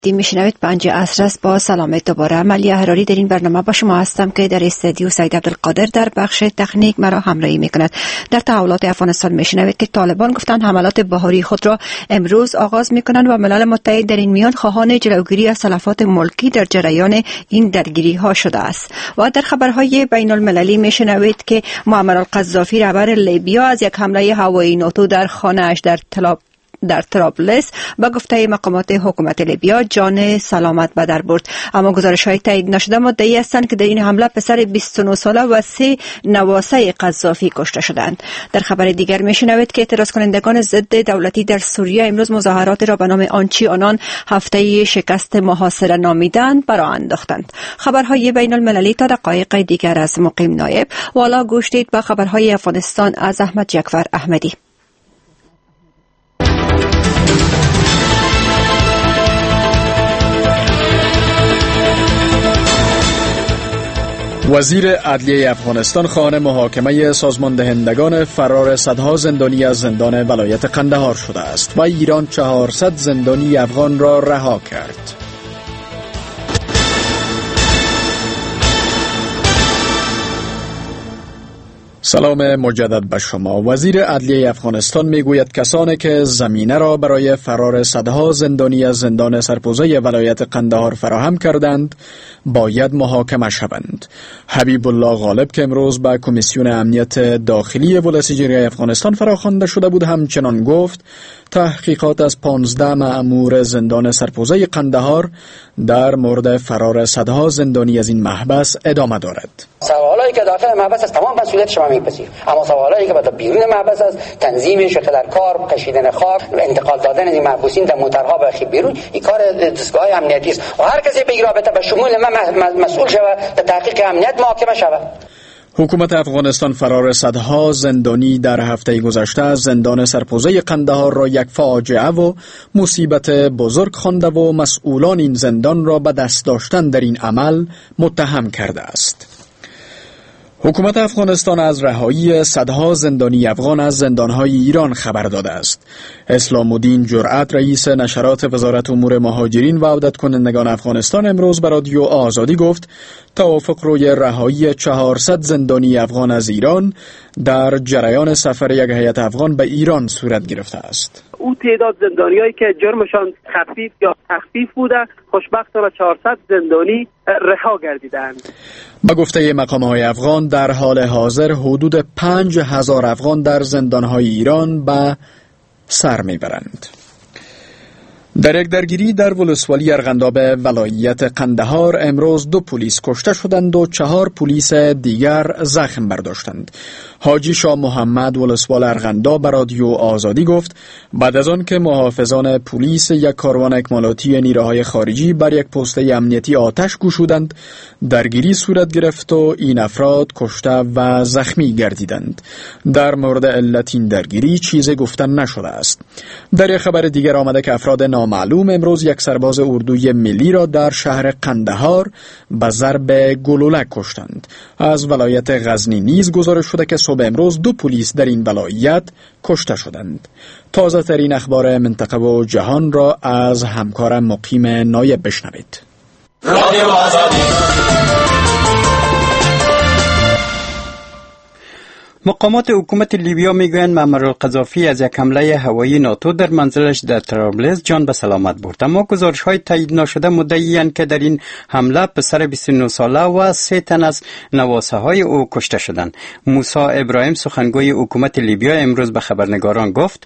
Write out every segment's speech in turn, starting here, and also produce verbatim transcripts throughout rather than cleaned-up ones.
دی میشنوید پنج عصر است. با سلامت دوباره عملی احراری در این برنامه با شما هستم که در استودیو سید عبدالقادر در بخش تکنیک مرا همراهی میکند. در تحولات افغانستان میشنوید که طالبان گفتند حملات بهاری خود را امروز آغاز میکنند و ملل متحد در این میان خواهان جلوگیری از تلفات ملکی در جریان این درگیری ها شده است. و در خبرهای بین المللی میشنوید که معمر القذافی رهبر لیبیا از یک حمله هوایی ناتو در خانه‌اش در تلاب در طرابلس با گفته مقامات حکومت لیبیا جان سلامت به در برد. اما گزارش‌های تایید نشده مدعی هستند که در این حمله پسر بیست و نه ساله و سه نواسه قذافی کشته شدند. در خبر دیگر میشنوید که اعتراض کنندگان ضد دولتی در سوریه امروز مظاهرات را به نام آنچی آنان هفته شکست محاصره نامیدند برآ انداختند. خبرهای بین المللی تا دقایق دیگر از مقیم نایب. والا گوش دید به خبرهای افغانستان از احمد جعفر احمدی. وزیر عدلیه افغانستان خواهان محاکمه سازمان دهندگان فرار صدها زندانی از زندان ولایت قندهار شده است و ایران چهارصد زندانی افغان را رها کرد. سلام مجدد به شما. وزیر عدلیه افغانستان میگوید کسانی که زمینه را برای فرار صدها زندانی از زندان سرپوزه ولایت قندهار فراهم کردند باید محاکمه شوند. حبیب الله غالب که امروز به کمیسیون امنیت داخلی ولایت جمهوری افغانستان فراخوانده شده بود همچنان گفت تحقیقات از پانزده مأمور زندان سرپوزه قندهار در مورد فرار صدها زندانی از این محبس ادامه دارد. سوالایی که داخل محبس است تمام مسئولیتش ما میپذیریم، اما سوالایی که بعد بیرون محبس است تنظیم شکل کار، کشیدن خاک، انتقال دادن این محبوسین در موترها به بیرون، این کار دستگاه امنیتی است و هر کسی به رابطه به شمول ما مسئول شود در تحقیق امنیت محاکمه شود. حکومت افغانستان فرار صدها زندانی در هفته گذشته از زندان سرپوزه قندهار را یک فاجعه و مصیبت بزرگ خوانده و مسئولان این زندان را به دست داشتن در این عمل متهم کرده است. حکومت افغانستان از رهایی صدها زندانی افغان از زندانهای ایران خبر داده است. اسلام الدین جرأت رئیس نشرات وزارت امور مهاجرین و عودت کنندگان افغانستان امروز به رادیو آزادی گفت توافق روی رهایی چهارصد زندانی افغان از ایران در جریان سفر یک هیئت افغان به ایران صورت گرفته است. او تعداد زندانیایی که جرمشان خفیف یا تخفیف بوده خوشبختانه چهارصد زندانی رها گردیدند. با گفته مقام‌های افغان در حال حاضر حدود پنج هزار افغان در زندان‌های ایران به سر میبرند. در یک درگیری در ولسوالی ارغنداب ولایت قندهار امروز دو پلیس کشته شدند و چهار پلیس دیگر زخم برداشتند. حاجی شاه محمد ولسوال ارغنداب به رادیو آزادی گفت بعد از آن که محافظان پلیس یک کاروان اکمالاتی نیروهای خارجی بر یک پسته امنیتی آتش گشودند درگیری صورت گرفت و این افراد کشته و زخمی گردیدند. در مورد علت این درگیری چیزی گفتن نشده است. در یک خبر دیگر آمده که افراد نامعلوم امروز یک سرباز اردوی ملی را در شهر قندهار به ضرب گلوله کشتند. از ولایت غزنی نیز گزارش شده که صبح امروز دو پلیس در این ولایت کشته شدند. تازه ترین اخبار منطقه و جهان را از همکارم مقیم نایب بشنوید. رادیو آزادی. مقامات حکومت لیبیا میگویند معمر القذافی از یک حمله هوایی ناتو در منزلش در طرابلس جان به سلامت برد، اما گزارش‌های تایید نشده مدعی‌اند که در این حمله پسر بیست و نه ساله و سه تن از نواسه‌های او کشته شدند. موسی ابراهیم سخنگوی حکومت لیبیا امروز به خبرنگاران گفت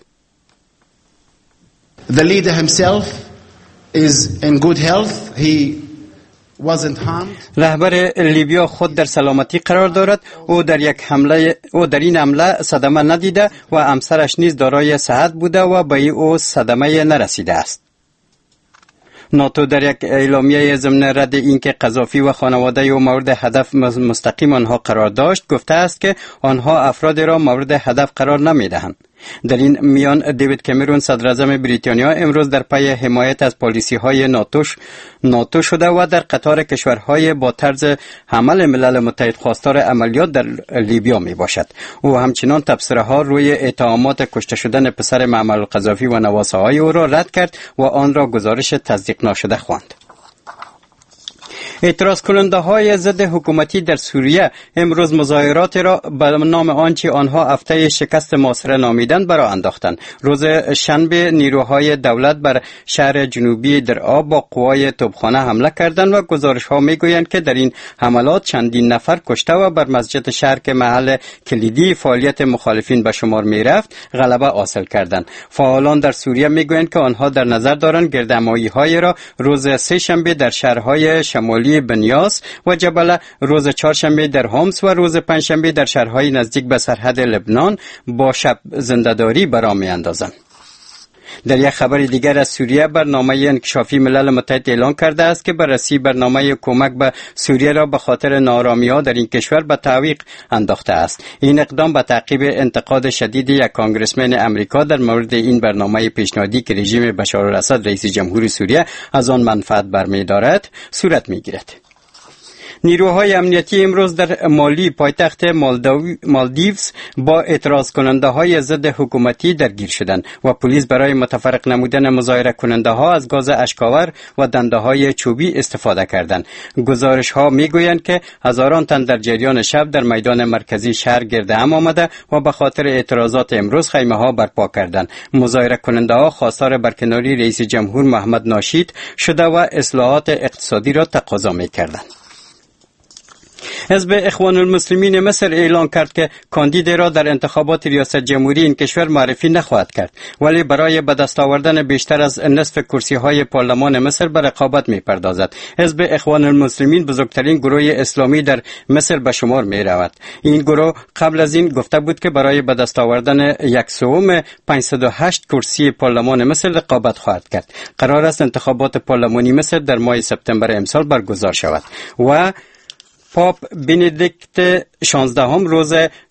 The leader himself is in good health. He رهبر لیبیا خود در سلامتی قرار دارد. او در یک حمله او در این حمله صدمه ندیده و همسرش نیز دارای صحت بوده و به او صدمه نرسیده است. ناتو در یک اعلامیه ضمن رد اینکه قذافی و خانواده او مورد هدف مستقیم آنها قرار داشت گفته است که آنها افراد را مورد هدف قرار نمیدهند. در این میان دیوید کامرون صدر اعظم بریتانیا امروز در پی حمایت از پالیسی های ناتوش ناتو شده و در قطار کشورهای با طرز عمل ملل متحد خواستار عملیات در لیبیا می باشد. او همچنان تبصره ها روی اتهامات کشته شدن پسر معمر القذافی و نواسه های او را رد کرد و آن را گزارش تصدیق ناشده خواند. اعتراض کننده های ضد حکومتی در سوریه امروز مظاهرات را به نام آنچه آنها هفته شکست محاصره نامیدند برآ انداختند. روز شنبه نیروهای دولت بر شهر جنوبی درعا با قوای توپخانه حمله کردند و گزارش ها میگویند که در این حملات چندین نفر کشته و بر مسجد شهر که محل کلیدی فعالیت مخالفین به شمار می رفت غلبه حاصل کردند. فعالان در سوریه میگویند که آنها در نظر دارند گردهمایی های را روز سه شنبه در شهرهای شمالی بنیاس و جبل، روز چهارشنبه در هومس و روز پنجشنبه در شهرهای نزدیک به سرحد لبنان با شب زنده‌داری برآ می‌اندازند. در یک خبر دیگر از سوریه، برنامه انکشافی ملل متحد اعلان کرده است که بررسی برنامه کمک به سوریه را به خاطر ناآرامی‌ها در این کشور به تعویق انداخته است. این اقدام به تعقیب انتقاد شدید یک کانگرسمن امریکا در مورد این برنامه پیشنهادی که رژیم بشارالاسد رئیس جمهور سوریه از آن منفعت برمی‌دارد صورت می‌گیرد. نیروهای امنیتی امروز در مالی پایتخت مالدیوز با اعتراض کننده های ضد حکومتی درگیر شدند و پلیس برای متفرق نمودن مظاهره کننده ها از گاز اشکاور و دنده های چوبی استفاده کردند. گزارش ها می گویند که هزاران تن در جریان شب در میدان مرکزی شهر گرد هم آمده و به خاطر اعتراضات امروز خیمه ها برپا کردند. مظاهره کننده ها خواستار برکناری رئیس جمهور محمد ناشید شده و اصلاحات اقتصادی را تقاضا می کردند. حزب اخوان المسلمین مصر اعلان کرد که کاندید را در انتخابات ریاست جمهوری این کشور معرفی نخواهد کرد، ولی برای به دست آوردن بیشتر از نصف کرسی های پارلمان مصر به رقابت می پردازد. حزب اخوان المسلمین بزرگترین گروه اسلامی در مصر به شمار می رود. این گروه قبل از این گفته بود که برای به دست آوردن یک سوم پانصد و هشت کرسی پارلمان مصر رقابت خواهد کرد. قرار است انتخابات پارلمانی مصر در ماه سپتامبر امسال برگزار شود و پاپ بندیکت شانزدهم روز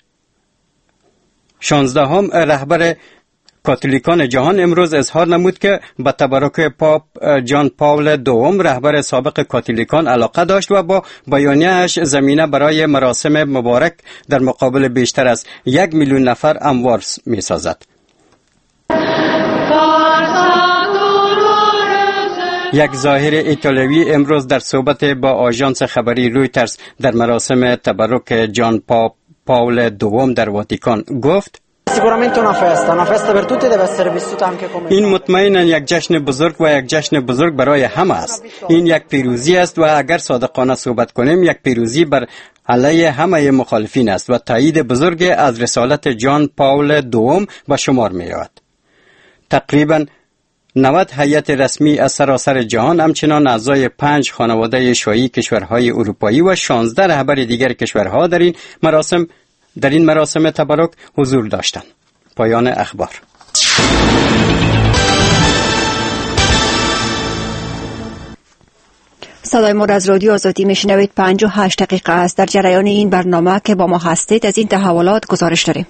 شانزدهم رهبر کاتولیکان جهان امروز اظهار نمود که به تبرک پاپ جان پاول دوم رهبر سابق کاتولیکان علاقه داشت و با بیانیه‌اش زمینه برای مراسم مبارک در مقابل بیشتر از یک میلیون نفر هموار می‌سازد. یک ظاهر ایتالیایی امروز در صحبت با آژانس خبری رویترز در مراسم تبرک جان پاپ پاول دوم در واتیکان گفت: این مطمئناً یک جشن بزرگ و یک جشن بزرگ برای همه است. این یک پیروزی است و اگر صادقانه صحبت کنیم یک پیروزی بر علیه همه مخالفین است و تایید بزرگ از رسالت جان پاول دوم به شمار می رود. تقریباً نود هیئت رسمی از سراسر جهان، همچنان اعضای پنج خانواده شاهی کشورهای اروپایی و شانزده رهبر دیگر کشورها در این مراسم در این مراسم تبرک حضور داشتند. پایان اخبار. صدای ما از رادیو آزادی میشنوید. پنج و هشت دقیقه است. در جریان این برنامه که با ما هستید از این تحولات گزارش داریم.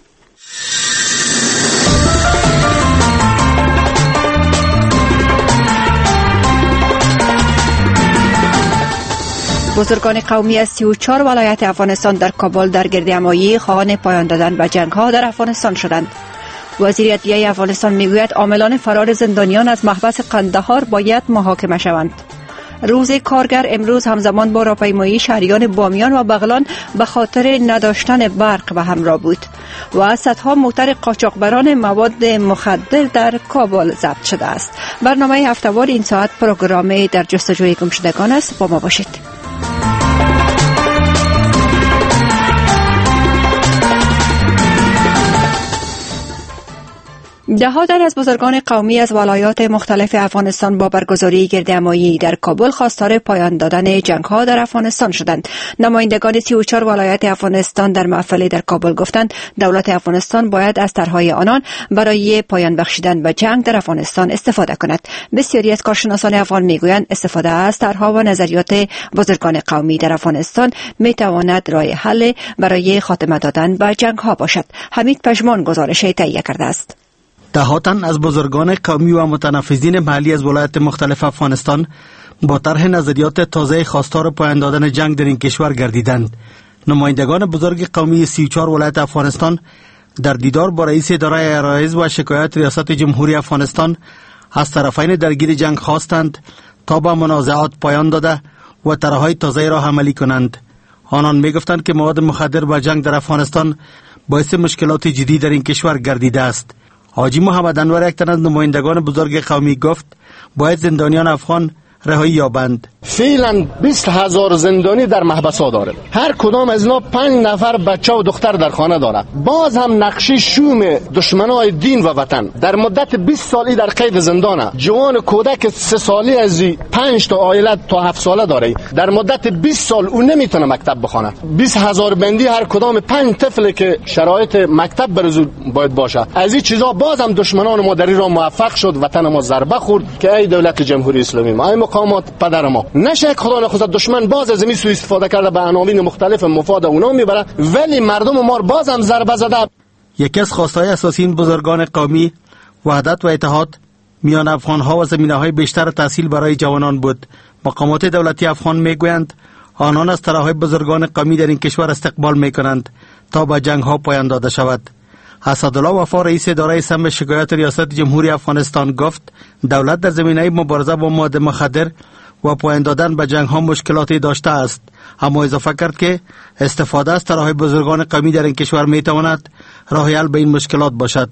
بزرگان قومی از سی و چهار ولایت افغانستان در کابل در گردهمایی خواهان پایان دادن به جنگ‌ها در افغانستان شدند. وزیر عدلیه افغانستان میگوید عاملان فرار زندانیان از محبس قندهار باید محاکمه شوند. روز کارگر امروز همزمان با راهپیمایی شهریان بامیان و بغلان به خاطر نداشتن برق به همراه بود و صدها موتر قاچاقبران مواد مخدر در کابل ضبط شده است. برنامه هفته‌وار این ساعت پروگرام در جستجوی گمشدگان است. با ما باشید. دهها تن از بزرگان قومی از ولایات مختلف افغانستان با برگزاری گردهمایی در کابل خواستار پایان دادن جنگ‌ها در افغانستان شدند. نمایندگان سی و چهار ولایت افغانستان در محفلی در کابل گفتند دولت افغانستان باید از طرح‌های آنان برای پایان بخشیدن به جنگ در افغانستان استفاده کند. بسیاری از کارشناسان افغان میگویند استفاده از طرح‌ها و نظریات بزرگان قومی در افغانستان میتواند راه حل برای خاتمه دادن به جنگ‌ها باشد. حمید پژمان گزارش تهیه کرده است. ده تن از بزرگان قومی و متنفذین محلی از ولایات مختلف افغانستان با طرح نظریات تازه خواستار پایان دادن جنگ در این کشور گردیدند. نمایندگان بزرگ قومی سی و چهار ولایت افغانستان در دیدار با رئیس اداره عرایض و شکایات ریاست جمهوری افغانستان از طرفین درگیر جنگ خواستند تا به منازعات پایان داده و طرحهای تازه را عملی کنند. آنان می گفتند که مواد مخدر و جنگ در افغانستان باعث مشکلات جدی در این کشور گردیده است. حاجی محمد انور یک تن از نمایندگان بزرگ قومی گفت باید زندانیان افغان رهایی یابند. فعلا بیست هزار زندانی در محبس‌ها داره. هر کدام از اینا پنج نفر بچه و دختر در خانه داره. باز هم نقشی شوم دشمنای دین و وطن در مدت بیست سالی در قید زندانه. جوان کودک سه سالی از پنج تا عائله تا هفت ساله داره. در مدت بیست سال اون نمیتونه مکتب بخونه. بیست هزار بندی هر کدام پنج طفل که شرایط مکتب برزو باید باشه. از این چیزا باز هم دشمنان ما در ایران موفق شد، وطن ما ضربه خورد که ای دولت جمهوری اسلامی ما، ای مقامات پدر ما، نشه خدا نخواست دشمن باز از می سوء استفاده کرده به عناوین مختلف مفاد اونا میبره، ولی مردم ما باز هم ضربه زده. یکی از خواستهای اساسی این بزرگان قومی وحدت و اتحاد میان افغان‌ها و زمینه‌های بیشتر تحصیل برای جوانان بود. مقامات دولتی افغان میگویند آنان از طرح‌های بزرگان قومی در این کشور استقبال میکنند تا به جنگ‌ها پایان داده شود. اسدالله وفا رئیس اداره سم شکایات ریاست جمهوری افغانستان گفت دولت در زمینه مبارزه با مواد مخدر و پایان دادن به جنگ ها مشکلاتی داشته است، اما اضافه کرد که استفاده از طرح‌های بزرگان قومی در این کشور می تواند راه حل به این مشکلات باشد.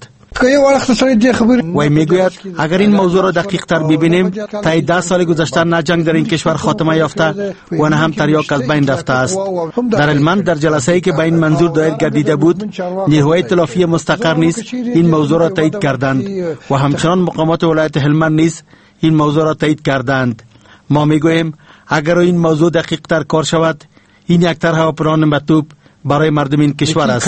وی میگوید اگر این موضوع را دقیق تر ببینیم تا ده سال گذشته نه جنگ در این کشور خاتمه یافته و نه هم تریاک از بین رفته است. در هلمند در جلسه‌ای که به این منظور دایر گردیده بود نیروهای ائتلافی مستقر نیز این موضوع را تایید کردند و همچنان مقامات ولایت هلمند نیز این موضوع را تایید کردند. ما میگوییم اگر این موضوع دقیق تر کار شود این یک طرح و پلان مطلوب برای مردم این کشور است.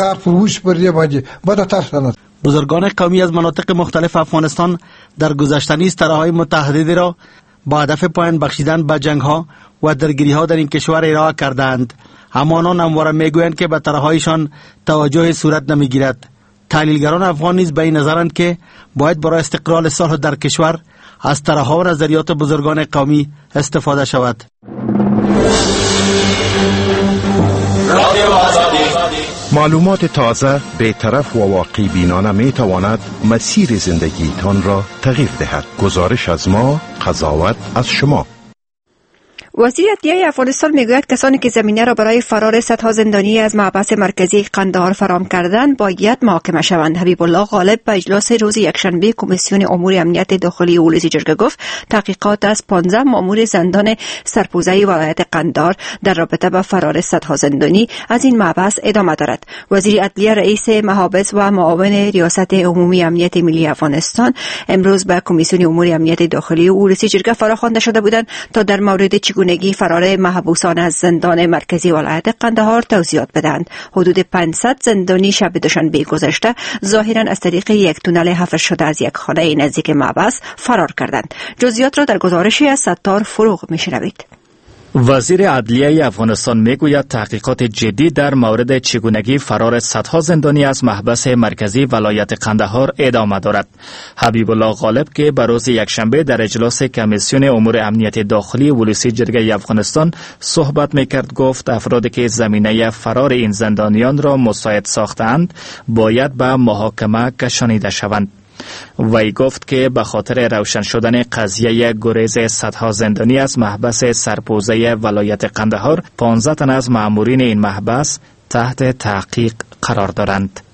بزرگان قومی از مناطق مختلف افغانستان در گذشته نیز طرح‌های متعددی را با هدف پایان بخشیدن به جنگ‌ها و درگیری‌ها در این کشور ارائه کردند، اما آنان همواره میگویند که به طرح‌هایشان توجه صورت نمیگیرد. تحلیلگران افغان نیز به این نظرند که باید برای استقرار صلح در کشور از طرح‌ها و نظریات بزرگان قومی استفاده شود. معلومات تازه، بی‌طرف و واقعی بینانه می تواند مسیر زندگیتان را تغییر دهد. گزارش از ما، قضاوت از شما. وزیر عدلیه افغانستان میگوید کسانی که زمینه را برای فرار صدها زندانی از محبس مرکزی قندهار فراهم کردند باید محاکمه شوند. حبیب الله غالب به اجلاس روز یکشنبه کمیسیون امور امنیت داخلی ولسی جرگه گفت تحقیقات از پانزده مأمور زندان سرپوزه ولایت قندهار در رابطه با فرار صدها زندانی از این محبس ادامه دارد. وزیر عدلیه رئیس محابس و معاون ریاست عمومی امنیت ملی افغانستان امروز به کمیسیون امور امنیت داخلی ولسی جرگه فراخوانده شده بودند تا در مورد چگونگی فرار محبوسان از زندان مرکزی ولایت قندهار توضیحات بدهند. حدود پانصد زندانی شب دوشنبه گذشته ظاهرا از طریق یک تونل حفر شده از یک خانه نزدیک محبس فرار کردند. جزئیات را در گزارشی از ستار فروغ میشنوید. وزیر عدلیه افغانستان میگوید تحقیقات جدی در مورد چگونگی فرار صدها زندانی از محبس مرکزی ولایت قندهار ادامه دارد. حبیب الله غالب که به روز یکشنبه در اجلاس کمیسیون امور امنیت داخلی ولسی جرگه افغانستان صحبت میکرد گفت افرادی که زمینه فرار این زندانیان را مساعد ساختند باید به محاکمه کشانیده شوند. وی گفت که به خاطر روشن شدن قضیه گریز صدها زندانی از محبس سرپوزه ولایت قندهار پانزده تن از مامورین این محبس تحت تحقیق قرار دارند. سوالایی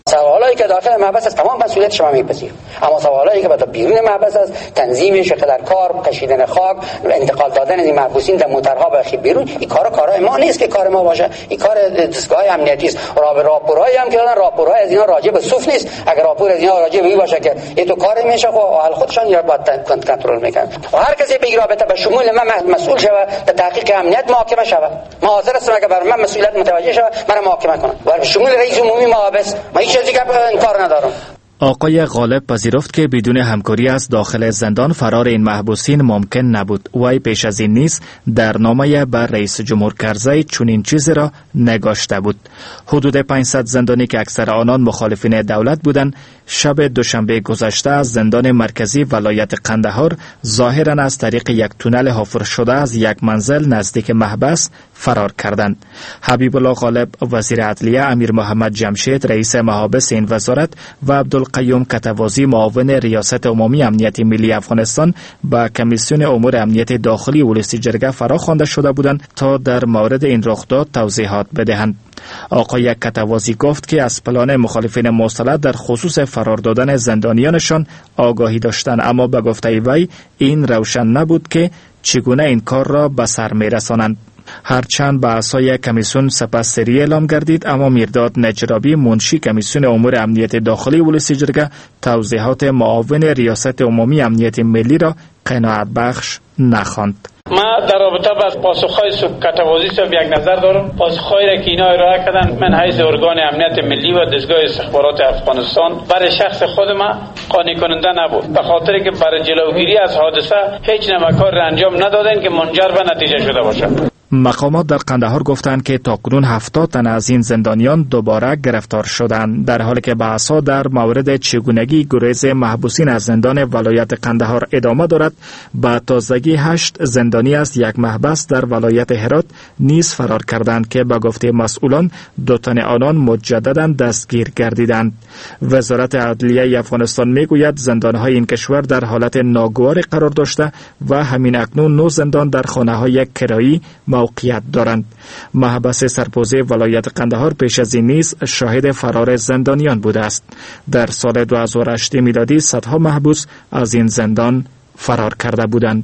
سوالایی که داخل محبس است تمام مسئولیت شما میپذیرم، اما سوالایی که بعد بیرون محبس است، تنظیم شق در کار، کشیدن خاک، انتقال دادن این محبوسین در موترها به بیرون، این کارا کارای ما نیست که کار ما باشه، این کار دستگاه امنیتی است. راپورایی هم که دادن راپورای از اینا راجع به صوف نیست. اگر راپور از اینا راجع به این باشه که این تو کار میشه خب حال خودشان یا باید کنترل میکنن و هر کسی بگی رابطه به شمول من مسئول شوه در تحقیق امنیت محاکمه شوه. ما حاضر هستم اگر بر من مسئولیت متوجه شوه من محاکمه کنم و به شمول رئیس عمومی محابس ما هیچ چیزی که انکار ندارم. آقای غالب پذیرفت که بدون همکاری از داخل زندان فرار این محبوسین ممکن نبود. وی پیش از این نیز در نامه بر رئیس جمهور کرزی چنین چیزی را نگاشته بود. حدود پانصد زندانی که اکثر آنان مخالفین دولت بودند شب دوشنبه گذشته از زندان مرکزی ولایت قندهار ظاهرا از طریق یک تونل حفر شده از یک منزل نزدیک محبس فرار کردند. حبیب الله غالب وزیر عدلیه، امیر محمد جمشید رئیس محابس این وزارت و عبدالقیوم کتوازی معاون ریاست عمومی امنیت ملی افغانستان با کمیسیون امور امنیت داخلی ولسی جرگه فراخوانده شده بودند تا در مورد این رخداد توضیحات بدهند. آقای کتوازی گفت که از پلان مخالفین مسلح در خصوص فرار دادن زندانیانشان آگاهی داشتند، اما به گفته وی این روشن نبود که چگونه این کار را به سر می‌رسانند. هرچند به اساس کمیسیون سپس سری اعلام گردید، اما میرداد نجرابی منشی کمیسیون امور امنیت داخلی ولسی جرگه توضیحات معاون ریاست عمومی امنیت ملی را قناعت بخش نخواند. ما در رابطه با پاسخهای کتوازی صاحب یک نظر دارم. پاسخهایی را که اینا ارائه کردن من حیث ارگان امنیت ملی و دستگاه استخبارات افغانستان برای شخص خود ما قانع کننده نبود، به خاطر که برای جلوگیری از حادثه هیچ نوع کار را انجام ندادن که منجر به نتیجه شده باشد. مقامات در قندهار گفتند که تاکنون هفتاد تن از این زندانیان دوباره گرفتار شدند، در حالی که بحث‌ها در مورد چگونگی گریز محبوسین از زندان ولایت قندهار ادامه دارد. با تازگی هشت زندانی از یک محبس در ولایت هرات نیز فرار کردند که به گفته مسئولان دو تن آنان مجددا دستگیر گردیدند. وزارت عدلیه افغانستان میگوید زندان‌های این کشور در حالت ناگوار قرار داشته و همین اکنون نه زندان در خانه‌های کرایی موقعیت دارند. محبس سرپوزی ولایت قندهار پیش از این نیز شاهد فرار زندانیان بوده است. در سال دو هزار و هشت میلادی صدها محبوس از این زندان فرار کرده بودند.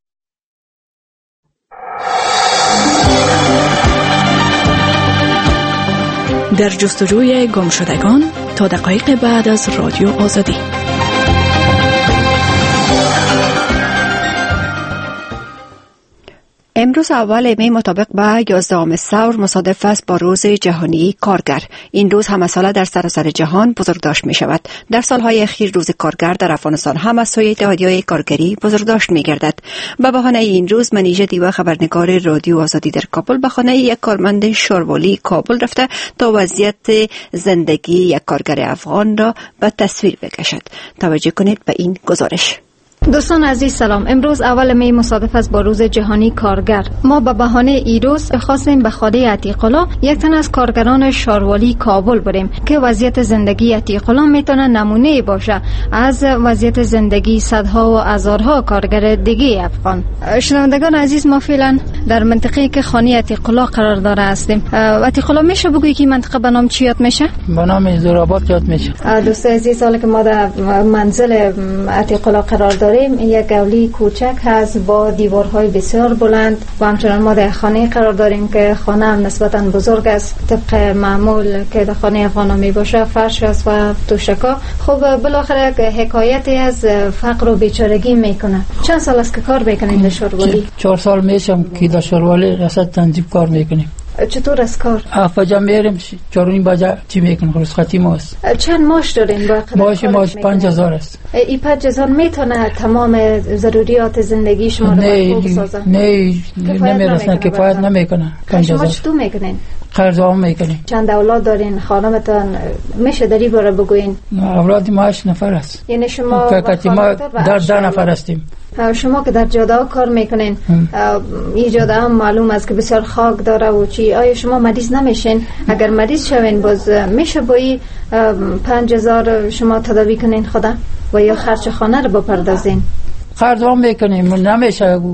در جستجوی گمشدگان تا دقایق بعد از رادیو آزادی. امروز اول می مطابق با یازدهم ثور مصادف است با روز جهانی کارگر. این روز همه ساله در سراسر جهان بزرگداشت می شود. در سالهای اخیر روز کارگر در افغانستان هم از سوی اتحادیه‌های کارگری بزرگداشت می گردد. به بهانه این روز منیژه دیوا خبرنگار رادیو آزادی در کابل به خانه یک کارمند شاروالی کابل رفته تا وضعیت زندگی یک کارگر افغان را به تصویر بکشد. توجه کنید به این گزارش. دوستان عزیز سلام. امروز اول می مصادف است با روز جهانی کارگر. ما به بهانه این روز خواستیم به خانه عتیق‌الله یک تن از کارگران شاروالی کابل بریم که وضعیت زندگی عتیق‌الله میتونه نمونه باشه از وضعیت زندگی صدها و هزارها کارگر دیگه افغان. شنوندگان عزیز، ما فعلا در منطقه‌ای که خانه عتیق‌الله قرار داره هستیم. عتیق‌الله میشه بگویی که منطقه به نام چی یاد میشه؟ به نام زورآباد یاد میشه. دوستان عزیز، حالا که ما در منزل عتیق‌الله قرار داریم، یک گولی کوچک هست با دیوارهای بسیار بلند و همچنان ما در خانه قرار داریم که خانه هم نسبتاً بزرگ است، طبق معمول که در خانه افغان می باشه، فرش است و توشکا. خب بالاخره حکایتی از فقر و بیچارگی میکنه. چند سال است که کار میکنیم در شاروالی؟ چهار سال میشم که در شاروالی رصد تنظیم کار میکنیم. چطور از کار؟ افجا میریم چهارونی بجا چی میکنیم؟ رخصتی ماست. چند ماش دارین؟ ماش ماش پنج هزار است. این پنج هزار میتونه تمام ضروریات زندگی شما رو خوب بسازه؟ نه نمیرسه، کفایت نمیکنه. پنج هزار. شما چطور میکنین؟ قرض هم میکنیم. چند اولاد دارین؟ خانمتان میشه دری باره بگوین؟ اولاد ما هشت نفر است. یعنی شما ما در ده نفر هستیم. شما که در جاده کار میکنین، این جاده هم معلوم است که بسیار خاک داره و چی، آیا شما مریض نمیشین؟ اگر مریض شوین باز میشه با این پنج هزار شما تداوی کنین خدا و یا خرچ خانه رو بپردازین؟ خرج هم میکنیم، نمیشه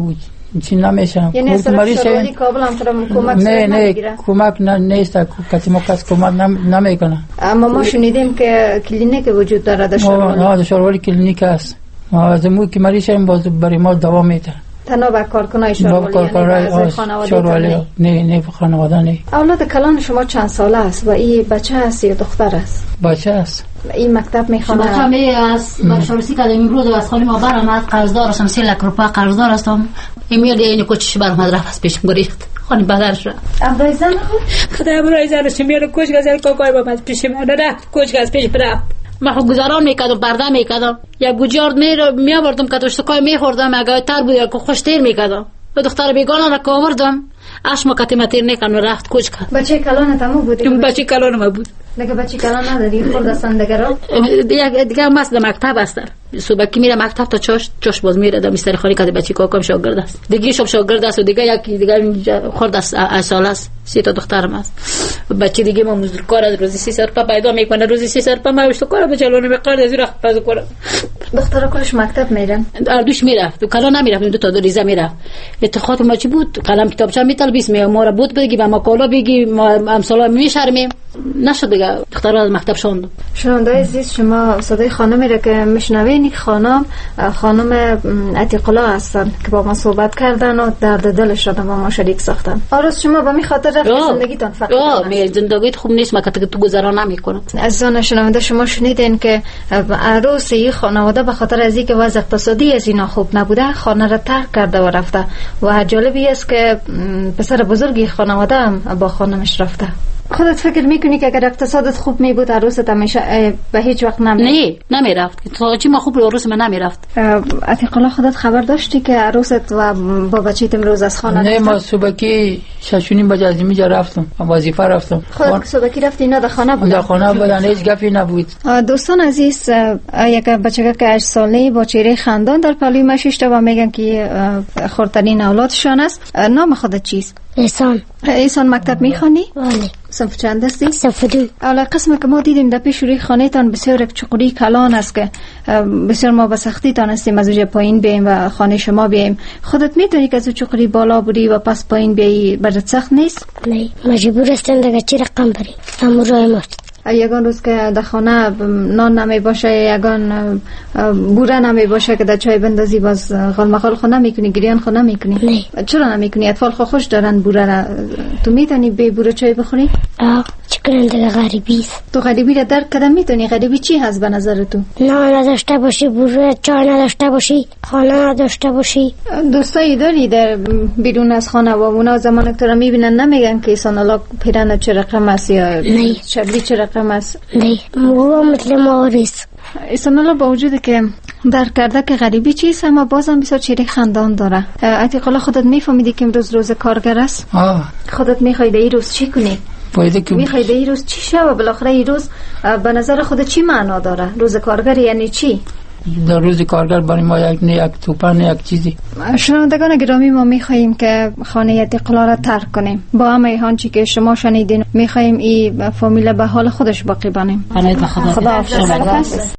چی نمیشم. یعنی از طرف شوالی کابل هم طرف کمک نه نه کمک نه نیست، کسی ما کس کمک نمیکنه. اما ما شنیدیم که کلینیک وجود داره در شوالی. نه در شوالی کلینیک است. از مو که مریض شیم باز برای ما دوا میده. تنها با کارکنای شوالی یعنی خانواده نه نه خانواده نه. اولاد کلان شما چند ساله است و این بچه است یا دختر است؟ بچه است. این مکتب میخونه؟ بچه می از باشورسی که امروز از خالی ما برآمد، قرضدار هستم، سه لک روپیه قرضدار هستم. ایمیل این کوچش برآمد رفت از پیشم گریخت. خانی بدرش را. امروز زن خود؟ خدا امروز زن میاد کوچ گذر کاکای بابا از پیشم رفت، کوچ گذر پیش رفت. ما خود گزاران میکردم، برده میکردم، یا گوجارد می می آوردم که دوستکای میخوردم، اگه تر بود یا خوش تیر میکردم. به دختر بیگانه را که آوردم، اش مکاتمه تیر نکنم رفت کوچ کرد. بچه کلان تمام بود؟ بچه کلان ما بود. دیگه بچه کلان نداری خورد هستن دیگه رو؟ دیگه دیگه مست مکتب هستن. صبح که میره مکتب تا چاش چاش باز میره در مستر خالی که بچه کاکام شاگرد است. دیگه شب شاگرد است و دیگه یکی دیگه خورد است سال است. سه تا دخترم است. بچه دیگه ما مزدور کار از روزی سی صرف پیدا میکنه، روزی سی صرف ما وشت کار به چلونه به قرض از رخت پس کنه. دخترا کلش مکتب میرن؟ اردوش میرفت، تو کلا نمیرفت، دو تا دو ریزه میرفت. اتخاذ ما چی بود؟ قلم کتابچه میتال بیست می ما را بود بگی و ما کالا بگی ما امسالا میشرمیم. نشد دیگه دخترها از مکتب شوند. شنونده عزیز، شما صدای خانمی را که میشنوین، خانم خانم عتیق الله هستن که با ما صحبت کردن و درد دلش را با ما شریک ساختن. آرز شما با می خاطر رفت زندگیتان فقط؟ آه می زندگیت خوب نیست، ما که تو گذرا نمیکنم. عزیزان شنونده، شما شنیدین که عروس این خانواده به خاطر از اینکه وضع اقتصادی از اینا خوب نبوده خانه را ترک کرده و رفته و جالبی است که پسر بزرگی خانواده هم با خانمش رفته. خودت فکر میکنی که اگر اقتصادت خوب می بود عروست همیشه به هیچ وقت نمی نه نمیرفت؟ تا چی ما خوب عروس من نمیرفت. عتیق الله خودت خبر داشتی که عروست و با بچیت امروز از خانه نه؟ ما صبحی شش و نیم بجه از اینجا رفتم، وظیفه رفتم. خودت صبحی رفتی؟ نه در خانه بود؟ در خانه بودن، هیچ گپی نبود. دوستان عزیز، یک بچه که هشت ساله با چهره خندان در پلوی ما شیشته و میگن که خردترین اولادشان است. نام خودت چیست؟ احسان. احسان مکتب میخوانی؟ بله. صنف چند هستی؟ صنف دو. اولا قسم که ما دیدیم در پیش روی خانه تان بسیار یک چقوری کلان است که بسیار ما به سختی تانستیم از اونجا پایین بیاییم و خانه شما بیاییم. خودت میتونی که از اون چقوری بالا بری و پس پایین بیایی برات سخت نیست؟ نه، مجبور هستم دیگه چی رقم بری همون راه ماست. یگان روز که در خانه نان نمی باشه، یگان بوره نمی باشه که در چای بندازی باز غالمغال خو نمیکنی، گریان خو نمیکنی؟ نه. چرا نمیکنی؟ اطفال خو خوش دارن بوره را. تو میتونی به بوره چای بخوری؟ آه چکران دیگه غریبی است. تو غریبی را درک کردن میتونی؟ غریبی چی هست به نظر تو؟ نه نداشته باشی، بوره چای نداشته باشی، خانه نداشته باشی. دوستایی داری در بیرون از خانه و اونا زمان تو را میبینن نمیگن که ایسان الله پیرن چه رقم است یا شبلی چه رقم است؟ نه مو مثل ما ریس. ایسان الله با وجود که درک کرده که غریبی چیست اما بازم بسیار چهره خندان داره. عتیق الله خودت میفهمیدی که امروز روز کارگر است؟ آه. خودت میخوای این روز چی کنی؟ میخوای این روز چی شه و بالاخره این روز به نظر خودت چی معنا داره؟ روز کارگر یعنی چی؟ در روز کارگر برای ما یک نه یک توپا نه یک چیزی. شنوندگان گرامی، ما میخواییم که خانه عتیق الله را ترک کنیم. با همه آنچه که شما شنیدین میخواییم این فامیل به حال خودش باقی بانیم. خدا حافظ.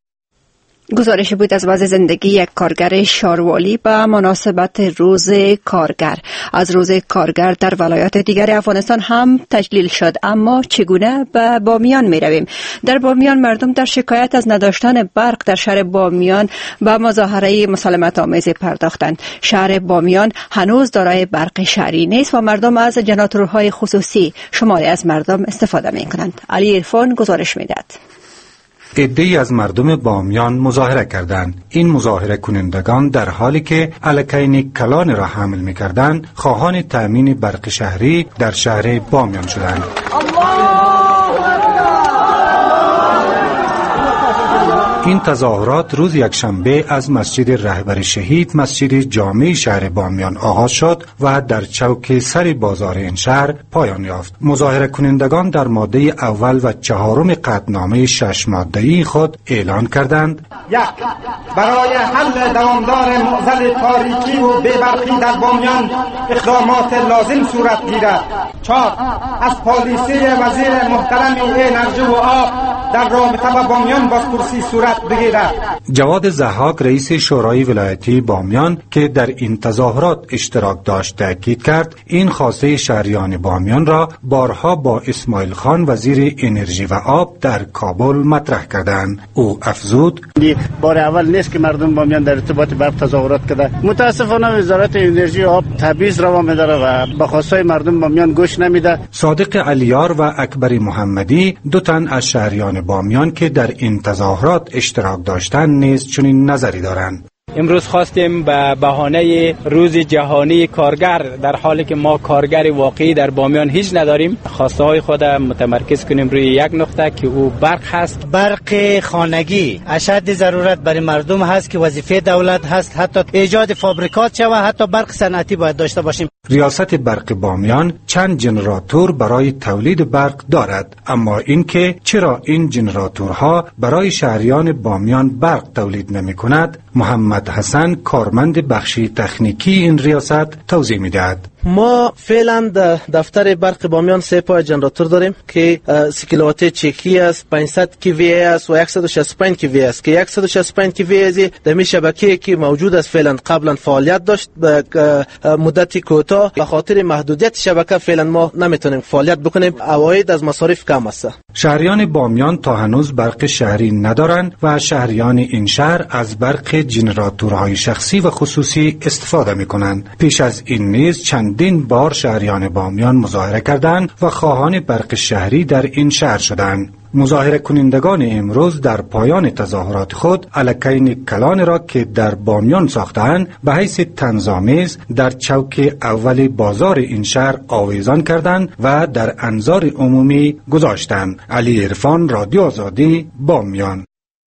گزارش بود از وضع زندگی یک کارگر شاروالی به مناسبت روز کارگر. از روز کارگر در ولایات دیگر افغانستان هم تجلیل شد، اما چگونه به بامیان می رویم؟ در بامیان مردم در شکایت از نداشتن برق در شهر بامیان به مظاهره مسالمت آمیز پرداختند. شهر بامیان هنوز دارای برق شهری نیست و مردم از جنراتورهای خصوصی شماری از مردم استفاده می کنند. علی عرفان گزارش می دهد. عده‌ای از مردم بامیان مظاهره کردند. این مظاهره کنندگان در حالی که الکین کلان را حمل می‌کردند، خواهان تأمین برق شهری در شهر بامیان شدند. این تظاهرات روز یکشنبه از مسجد رهبر شهید، مسجد جامع شهر بامیان آغاز شد و در چوک سر بازار این شهر پایان یافت. مظاهره کنندگان در ماده اول و چهارم قطعنامه شش ماده‌ای خود اعلان کردند: یک، برای حل دوامدار معضل تاریکی و بی‌برقی در بامیان اقدامات لازم صورت گیرد. چهار، از پالیسی وزیر محترم انرژی و آب در رابطه با بامیان بازپرسی صورت بگیرد. جواد ضحاک رئیس شورای ولایتی بامیان که در این تظاهرات اشتراک داشت تاکید کرد این خواسته شهریان بامیان را بارها با اسماعیل خان وزیر انرژی و آب در کابل مطرح کردند. او افزود بار اول نیست که مردم بامیان در ارتباط برق تظاهرات کرده. متاسفانه وزارت انرژی و آب تبعیض روا می‌داره و به خواستهای مردم بامیان گوش نمیده. صادق علیار و اکبر محمدی دو تن از شهریان بامیان که در این تظاهرات اشتراک داشتند نیز چنین نظری دارند. امروز خواستیم به بهانه روز جهانی کارگر، در حالی که ما کارگر واقعی در بامیان هیچ نداریم، خواسته های خود متمرکز کنیم روی یک نقطه که او برق هست. برق خانگی اشد ضرورت برای مردم هست که وظیفه دولت هست، حتی ایجاد فابریکات شود، حتی برق صنعتی باید داشته باشیم. ریاست برق بامیان چند جنراتور برای تولید برق دارد، اما اینکه چرا این جنراتورها برای شهریان بامیان برق تولید نمی کند، محمد حسن کارمند بخشی تکنیکی این ریاست توضیح می‌دهد. ما فعلا در دفتر برق بامیان سه پای جنراتور داریم که سی کیلووات چکی است، پانصد کیوی است و صد و شصت و پنج کیوی است که صد و شصت و پنج کیوی از در شبکه‌ای که موجود است فعلا قبلا فعالیت داشت به مدت کوتاه، به خاطر محدودیت شبکه فعلا ما نمیتونیم فعالیت بکنیم، عواید از مصارف کم است. شهریان بامیان تا هنوز برق شهری ندارند و شهریان این شهر از برق جنراتورهای شخصی و خصوصی استفاده می‌کنند. پیش از این نیز چندین بار شهریان بامیان مظاهره کردند و خواهان برق شهری در این شهر شدند. مظاهره کنندگان امروز در پایان تظاهرات خود الکین کلان را که در بامیان ساختند به حیث طنزآمیز در چوک اول بازار این شهر آویزان کردند و در انظار عمومی گذاشتند. علی عرفان، رادیو آزادی، بامیان.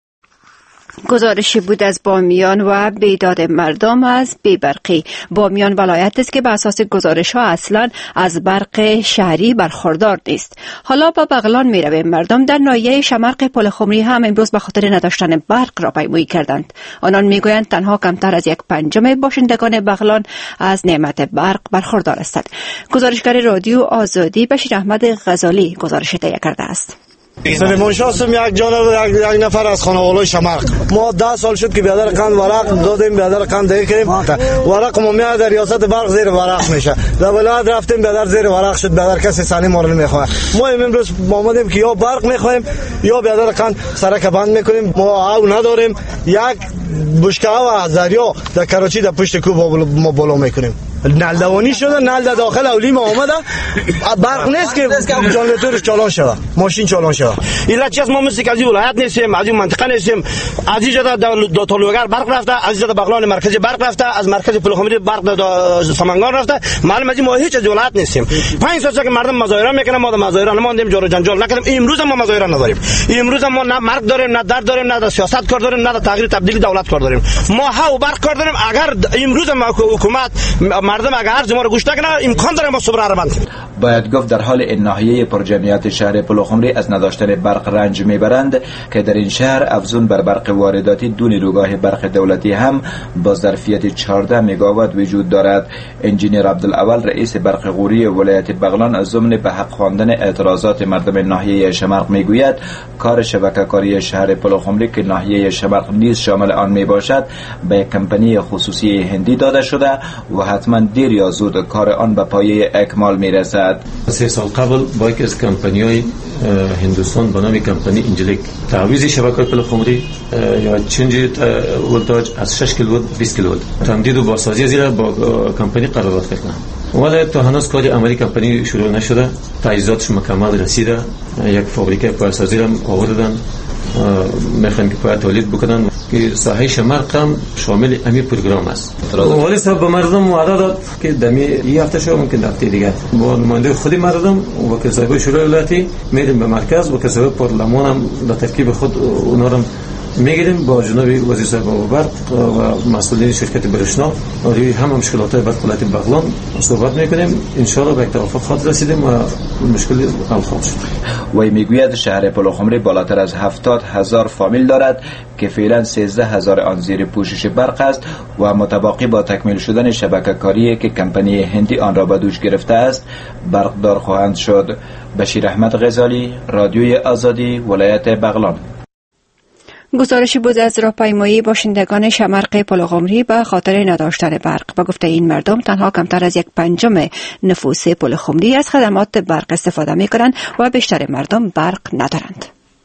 گزارشی بود از بامیان و بیداد مردم از بیبرقی. بامیان ولایت است که به اساس گزارش ها اصلا از برق شهری برخوردار نیست. حالا با بغلان می رویم. مردم در ناحیه شمرق پل خمری هم امروز به خاطر نداشتن برق را پیمایی کردند. آنان می گویند تنها کمتر از یک پنجم باشندگان بغلان از نعمت برق برخوردار هستند. گزارشگر رادیو آزادی بشیر احمد غزالی گزارش تهیه کرده است. سلیمان شاه سم یک جانب یک, یک نفر از خانوالای شمرق. ما ده سال شد که بیادر قند ورق دادیم، بیادر قند دیگه کردیم. ورق ما میاد در ریاست برق زیر ورق میشه. در ولایت رفتیم بیادر زیر ورق شد، بیادر کسی ثانی ما رو نمیخواد. ما امروز آمدیم که یا برق میخوایم یا بیادر قند سرک بند میکنیم. ما او نداریم. یک بشکه و دریا در کراچی در پشت کوه ما بالا میکنیم. نل دوانی شده، نل در داخل اولیم آمده، برق نیست که جنراتورش چالان شده، ماشین چالان شده. ایلا چیز ما مثل که از این ولایت نیستیم، از این منطقه نیستیم. از این جدا دو تالوگر برق رفته، از این جدا بغلان مرکزی برق رفته، از مرکز پلخمری برق در سمنگان رفته. معلومه از این ما هیچ از ولایت نیستیم. پنج سال که مردم مظاهره میکنن، ما مظاهره نماندیم، جور جنجال نکردیم. امروز ما مظاهره نداریم. امروز ما نه مرگ داریم، نه درد داریم، نه سیاست کار داریم، نه تغییر تبدیل دولت کار داریم. ما ها برق کار داریم. اگر امروز ما حکومت مردم اگر عرض ما رو گوش نکنه امکان داره ما صبر رو بند. باید گفت در حال این ناحیه پرجمعیت شهر پلخمری از نداشتن برق رنج میبرند که در این شهر افزون بر برق وارداتی دو نیروگاه برق دولتی هم با ظرفیت چهارده مگاوات وجود دارد. انجینیر عبدالاول رئیس برق غوری ولایت بغلان از ضمن به حق خواندن اعتراضات مردم ناحیه شمرق میگوید کار شبکه‌کاری شهر پلخمری که ناحیه شمرق نیز شامل آن میباشد به کمپانی خصوصی هندی داده شده و حتما دیر یا زود کار آن به پایه اکمال میرسد. سه سال قبل با یک از کمپانی‌های هندوستان به نام کمپانی انجلیک تعویض شبکه پلخمری یا چنج ولتاژ از شش کیلووات بیست کیلووات تمدید و بازسازی زیر با کمپانی قرارداد کردن، ولی تا هنوز کاری عملی کمپانی شروع نشده. تجهیزاتش مکمل رسیده، یک فابریکه پایه‌سازی را آوردن، میخوان که پایه تولید بکنن که ساحه شمرق هم شامل امی پروگرام است. ولی سبب مردم وعده داد که دمی یه هفته شو ممکن هفته دیگه با نماینده خود مردم و کسای شورای ولایتی میریم به مرکز و کسای پارلمان هم به ترکیب خود اونا رو میگیریم با جناب وزیر صاحب برق و مسئولین شرکت برشنا روی هم مشکلات برق ولایت بغلان صحبت میکنیم. ان شاء الله به توافق خواهد رسیدیم و مشکل حل خواهد شد. وی میگوید شهر پلخمری بالاتر از هفتاد هزار فامیل دارد که فعلا سیزده هزار آن زیر پوشش برق است و متباقی با تکمیل شدن شبکه کاری که کمپانی هندی آن را به دوش گرفته است برقدار خواهند شد. بشیر احمد غزالی، رادیوی آزادی، ولایت بغلان. گزارشی بود از راهپیمایی باشندگان شمرق پلخمری به خاطر نداشتن برق. با گفته این مردم تنها کمتر از یک پنجم نفوس پلخمری از خدمات برق استفاده می کنند و بیشتر مردم برق ندارند.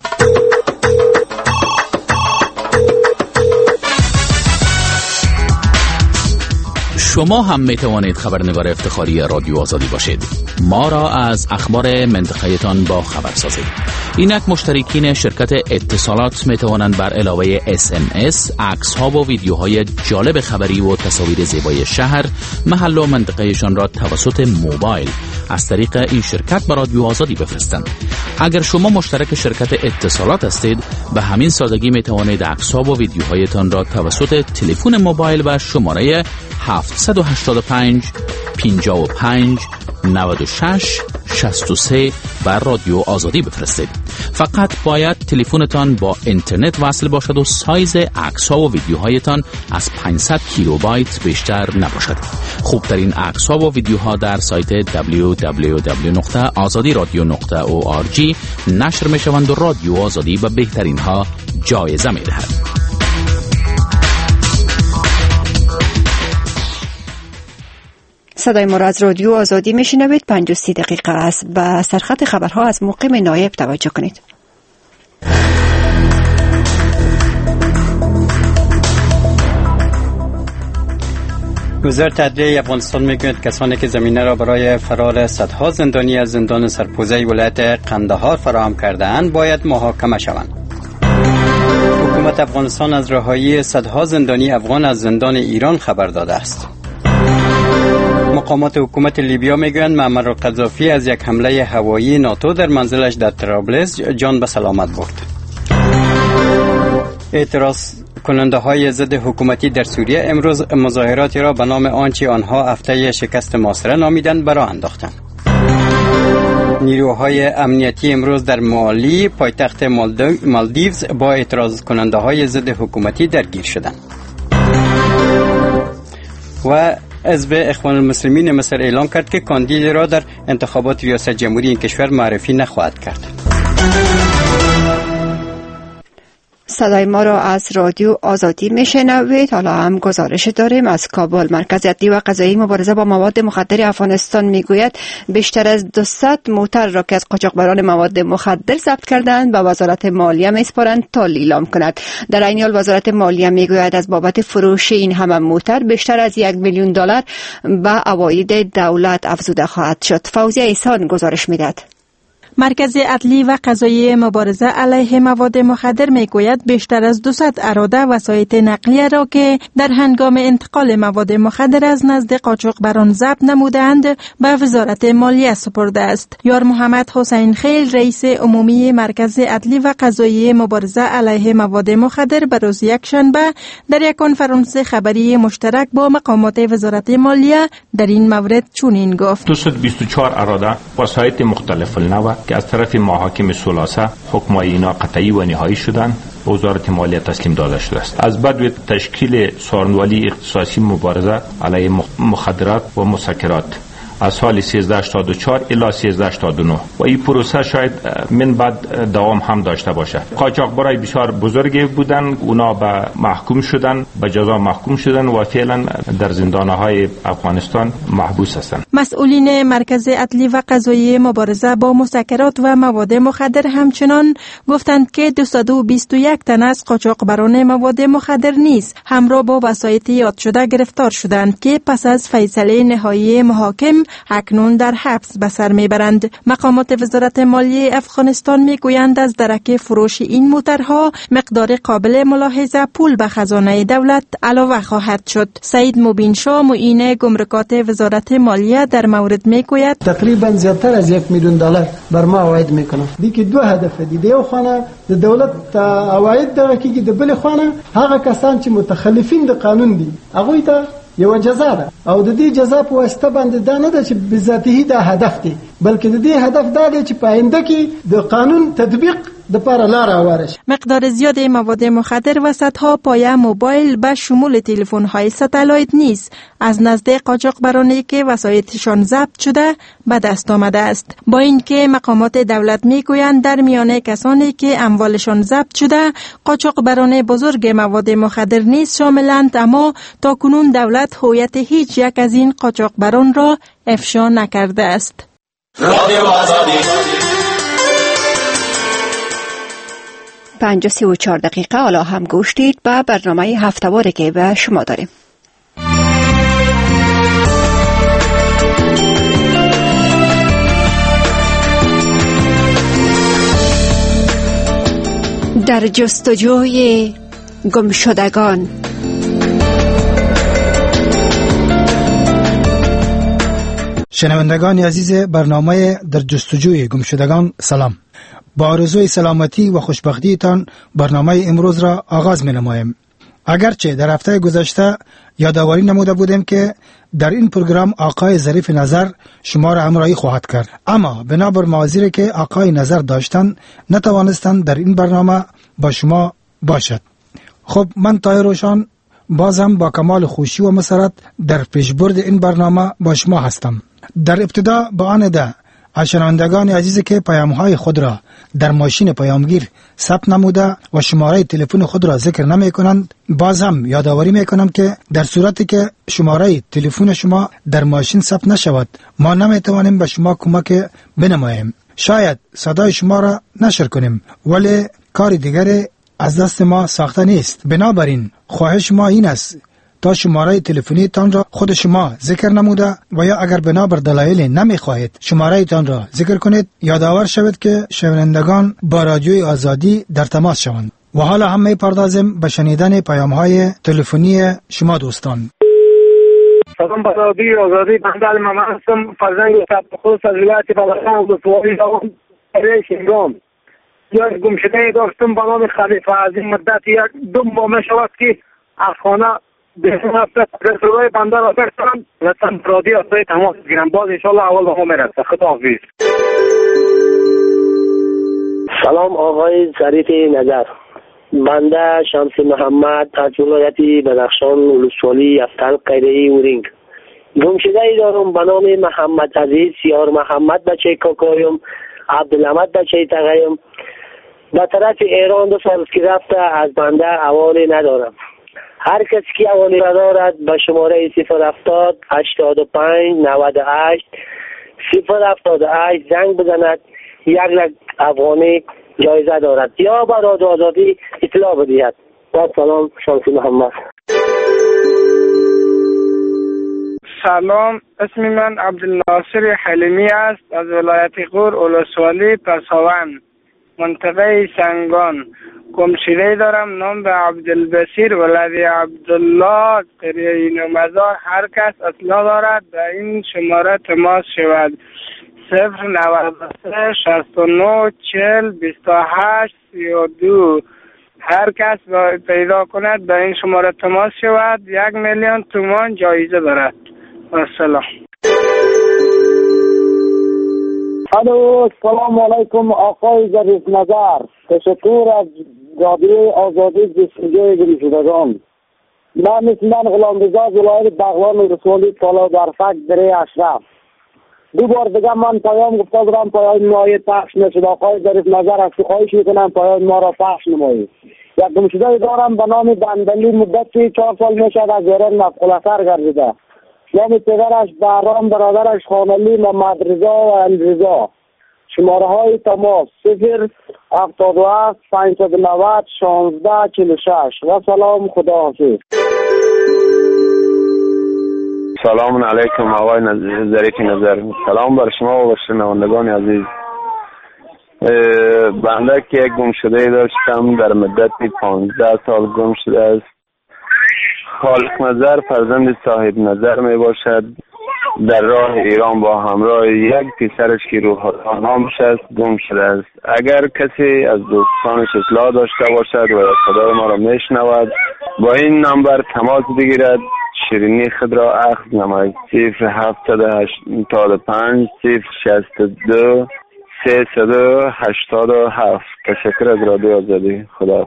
شما هم می توانید خبرنگار افتخاری رادیو آزادی باشید. ما را از اخبار منطقه‌تان با خبر سازید. اینک مشترکین شرکت اتصالات می توانند بر علاوه اس ام اس، عکس ها و ویدیوهای جالب خبری و تصاویر زیبای شهر، محل و منطقهشان را توسط موبایل از طریق این شرکت به رادیو آزادی بفرستند. اگر شما مشترک شرکت اتصالات هستید، به همین سادگی می توانید عکس ها و ویدیوهایتان را توسط تلفن موبایل و شماره هفت هشت پنج پنجاه و پنج نود و شش شصت و سه بر رادیو آزادی بفرستید. فقط باید تلفنتان با اینترنت وصل باشد و سایز عکس‌ها و ویدیوهایتان از پانصد کیلوبایت بیشتر نباشد. خوبترین عکس‌ها و ویدیوها در سایت دبلیو دبلیو دبلیو نقطه آزادی رادیو نقطه او آر جی نشر می‌شوند و رادیو آزادی به بهترین‌ها جایزه می‌دهد. صدای ما را از رادیو آزادی میشنوید. پنج و سی دقیقه است. به سرخط خبرها از مقیم نایب توجه کنید. وزارت عدلیه افغانستان میگوید کسانی که زمینه را برای فرار صدها زندانی از زندان سرپوزه ولایت قندهار فراهم کرده‌اند باید محاکمه شوند. حکومت افغانستان از رهایی صدها زندانی افغان از زندان ایران خبر داده است. مقامات حکومت لیبیا میگویند معمر قذافی از یک حمله هوایی ناتو در منزلش در طرابلس جان به سلامت برد. اعتراض کننده های ضد حکومتی در سوریه امروز مظاهراتی را به نام آنچه آنها هفته شکست محاصره نامیدند براه انداختند. نیروهای امنیتی امروز در مالی پایتخت مالدیوز با اعتراض کننده های ضد حکومتی درگیر شدند. و حزب اخوان المسلمین مصر اعلام کرد که کاندید را در انتخابات ریاست جمهوری این کشور معرفی نخواهد کرد. صدای ما را از رادیو آزادی میشنوید. حالا هم گزارش داریم از کابل. مرکز عدلی و قضایی مبارزه با مواد مخدر افغانستان میگوید بیشتر از دویست موتر را که از قاچاقبران مواد مخدر ضبط کردند به وزارت مالیه میسپارند تا لیلام کند. در این حال وزارت مالیه میگوید از بابت فروش این همه موتر بیشتر از یک میلیون دلار به عواید دولت افزوده خواهد شد. فوزیه احسان گزارش میدهد. مرکز عدلی و قضایی مبارزه علیه مواد مخدر میگوید بیشتر از دویست اراده وسایط نقلیه را که در هنگام انتقال مواد مخدر از نزد قاچاقبران ضبط نمودند به وزارت مالیه سپرده است. یار محمد حسین خیل رئیس عمومی مرکز عدلی و قضایی مبارزه علیه مواد مخدر به روز یکشنبه در یک کنفرانس خبری مشترک با مقامات وزارت مالیه در این مورد چنین گفت: دویست و بیست و چهار اراده وسایط مختلف النوع که از طرف محاکم سلاسه حکمای اینا قطعی و نهایی شدند وزارت مالیه تسلیم داده شده است. از بعد تشکیل سازمان‌های اختصاصی مبارزه علیه مخدرات و مسکرات از سال سیزده هشتاد و چهار الی سیزده هشتاد و نه و این پروسه شاید من بعد دوام هم داشته باشه. قاچاقبرای بسیار بزرگی بودن، اونا به محکوم شدن، به جزا محکوم شدن و فعلا در زندانهای افغانستان محبوس هستند. مسئولین مرکز عدلی و قضایی مبارزه با مسکرات و مواد مخدر همچنان گفتند که دویست و بیست و یک تن از قاچاقبران مواد مخدر نیز همراه با وسایط یاد شده گرفتار شدند که پس از فیصله نهایی محاکم اکنون در حبس به سر میبرند. مقامات وزارت مالیه افغانستان میگویند از درک فروش این موترها مقدار قابل ملاحظه پول به خزانه دولت علاوه خواهد شد. سعید مبین شاه معین گمرکات وزارت مالیه در مورد میگوید تقریبا زیاتر از یک میلیون دلار بر ما عواید میکنه. دیگه دو هدف دی دیو خانه د دولت عواید دغه کیږي د بل خانه هغه کسان چې متخلفین د قانون دي هغه ته یو جزا ده او د دې جزا په واسطه باندې دا نه ده چې بذاته دا هدف دی بلکې د دې هدف دا دی چې پاینده کې د قانون تطبیق د پاره لار آورش. مقدار زیاد مواد مخدر و صدها پایه موبایل به شمول تلفن های ستلایت نیست از نزد قاچاقبرانی که وسایلشان ضبط شده به دست آمده است. با اینکه مقامات دولت میگویند در میان کسانی که اموالشان ضبط شده قاچاقبران بزرگ مواد مخدر نیز شاملند، اما تا کنون دولت هویت هیچ یک از این قاچاقبران را افشا نکرده است. رادیو آزادی پنج و سی و چهار دقیقه. حالا هم گوش دید به برنامه هفته‌واره که به شما داریم. در جستجوی گمشدگان. شنوندگان عزیز برنامه در جستجوی گمشدگان سلام. با آرزوی سلامتی و خوشبختیتان برنامه امروز را آغاز می نماییم. اگرچه در هفته گذشته یادآوری نموده بودیم که در این پروگرام آقای ظریف نظر شما را همراهی خواهد کرد، اما بنابر معاذیری که آقای نظر داشتند نتوانستند در این برنامه با شما باشد. خب من طاهر روشان بازم با کمال خوشی و مسرت در پیشبرد این برنامه با شما هستم. در ابتدا با آن ده شنوندگان عزیزی که پیام‌های خود را در ماشین پیامگیر ثبت نموده و شماره تلفن خود را ذکر نمی کنند، باز هم یادآوری می کنم که در صورتی که شماره تلفن شما در ماشین ثبت نشود ما نمی توانیم به شما کمک بنماییم. شاید صدای شما را نشر کنیم ولی کار دیگری از دست ما ساخته نیست. بنابراین خواهش ما این است تا شماره تلفنی تان را خود شما ذکر نموده و یا اگر بنابر دلایل نمی خواهید شماره تان را ذکر کنید یادآور شود که شنوندگان با رادیوی آزادی در تماس شوند. و حالا هم می پردازیم به شنیدن پیام های تلفنی شما دوستان. سلام با رادیوی آزادی، بنده محمد هستم، فرزند سبت خود از ولایت بلخان و سوالی دوام برای شنگام. یک گمشده داشتم به نام خلیفه. از این مدت یک دو ماه می شود که از خانه بهتون هفته رسولای بنده را برسنم و رادیو آزادی تماس بگیرم. باز انشالله اول به ما میرسه. خداحافظ. سلام آقای ظریف نظر، بنده شمس محمد از ولایت بدخشان ولسوالی افتال قیره‌ای اورینگ. گمشده ای دارم به نام محمد عزیز یار محمد بچه کاکایم عبدالحمد بچه تقایم. به طرف ایران دو سال که رفته از بنده حواله ندارم. هر کسی که حواله دارد به شماره صفر هفتاد هشتاد و پنج نود و هشت صفر هفتاد و هشت زنگ بزند. یک لک افغانی جایزه دارد یا به رادیو آزادی اطلاع بدهد. با سلام، شمس محمد. سلام، اسم من عبدالناصر حلیمی است، از ولایت غور ولسوالی پساون منطقه سنگان. گمشده دارم، نام به عبدالبصیر ولدی عبدالله قریه نومزار. هر کس اطلاع دارد به این شماره تماس شود. صفر نود و سه شصت و نه چهل بیست و هشت سی و دو. هر کس پیدا کند به این شماره تماس شود. یک میلیون تومان جایزه دارد. و سلام. الو، سلام علیکم آقای ظریف نظر. تشکر از رادیوی آزادی جستجوی گمشدگان. من مثل من غلام رضا از ولایت بغلان ولسوالی تالا در فک دره اشرف. دو بار دیگه من پیام گفته بودم پیام ما پخش نشد. آقای ظریف نظر از خواهش میکنم پیام ما را پخش نمایید. یک گمشده دارم به نام بندلی، مدت چهار سال میشد از ایران نقل اثر گردیده. نام پدرش بهرام، برادرش خانعلی محمد رضا و علیرضا. شماره های تماس صفر هفتاد و هفت پانصد و نود شانزده چهل و شش. و سلام، خداحافظ. سلام علیکم آقای ظریف نظر. سلام بر شما و بر شنوندگان عزیز. بنده که یک گم شده داشتم در مدت پانزده سال گم شده است. خالق نظر فرزند صاحب نظر می باشد. در راه ایران با همراه یک پسرش که روح الله نامش است گم شده است. اگر کسی از دوستانش اطلاع داشته باشد و صدای ما را میشنود با این نمبر تماس بگیرد، شیرینی خود را اخذ نماید. صفر هفتصد و هشتاد و پنج صفر شصت و دو سیصد و هشتاد و هفت. تشکر از رادیو آزادی. خدا.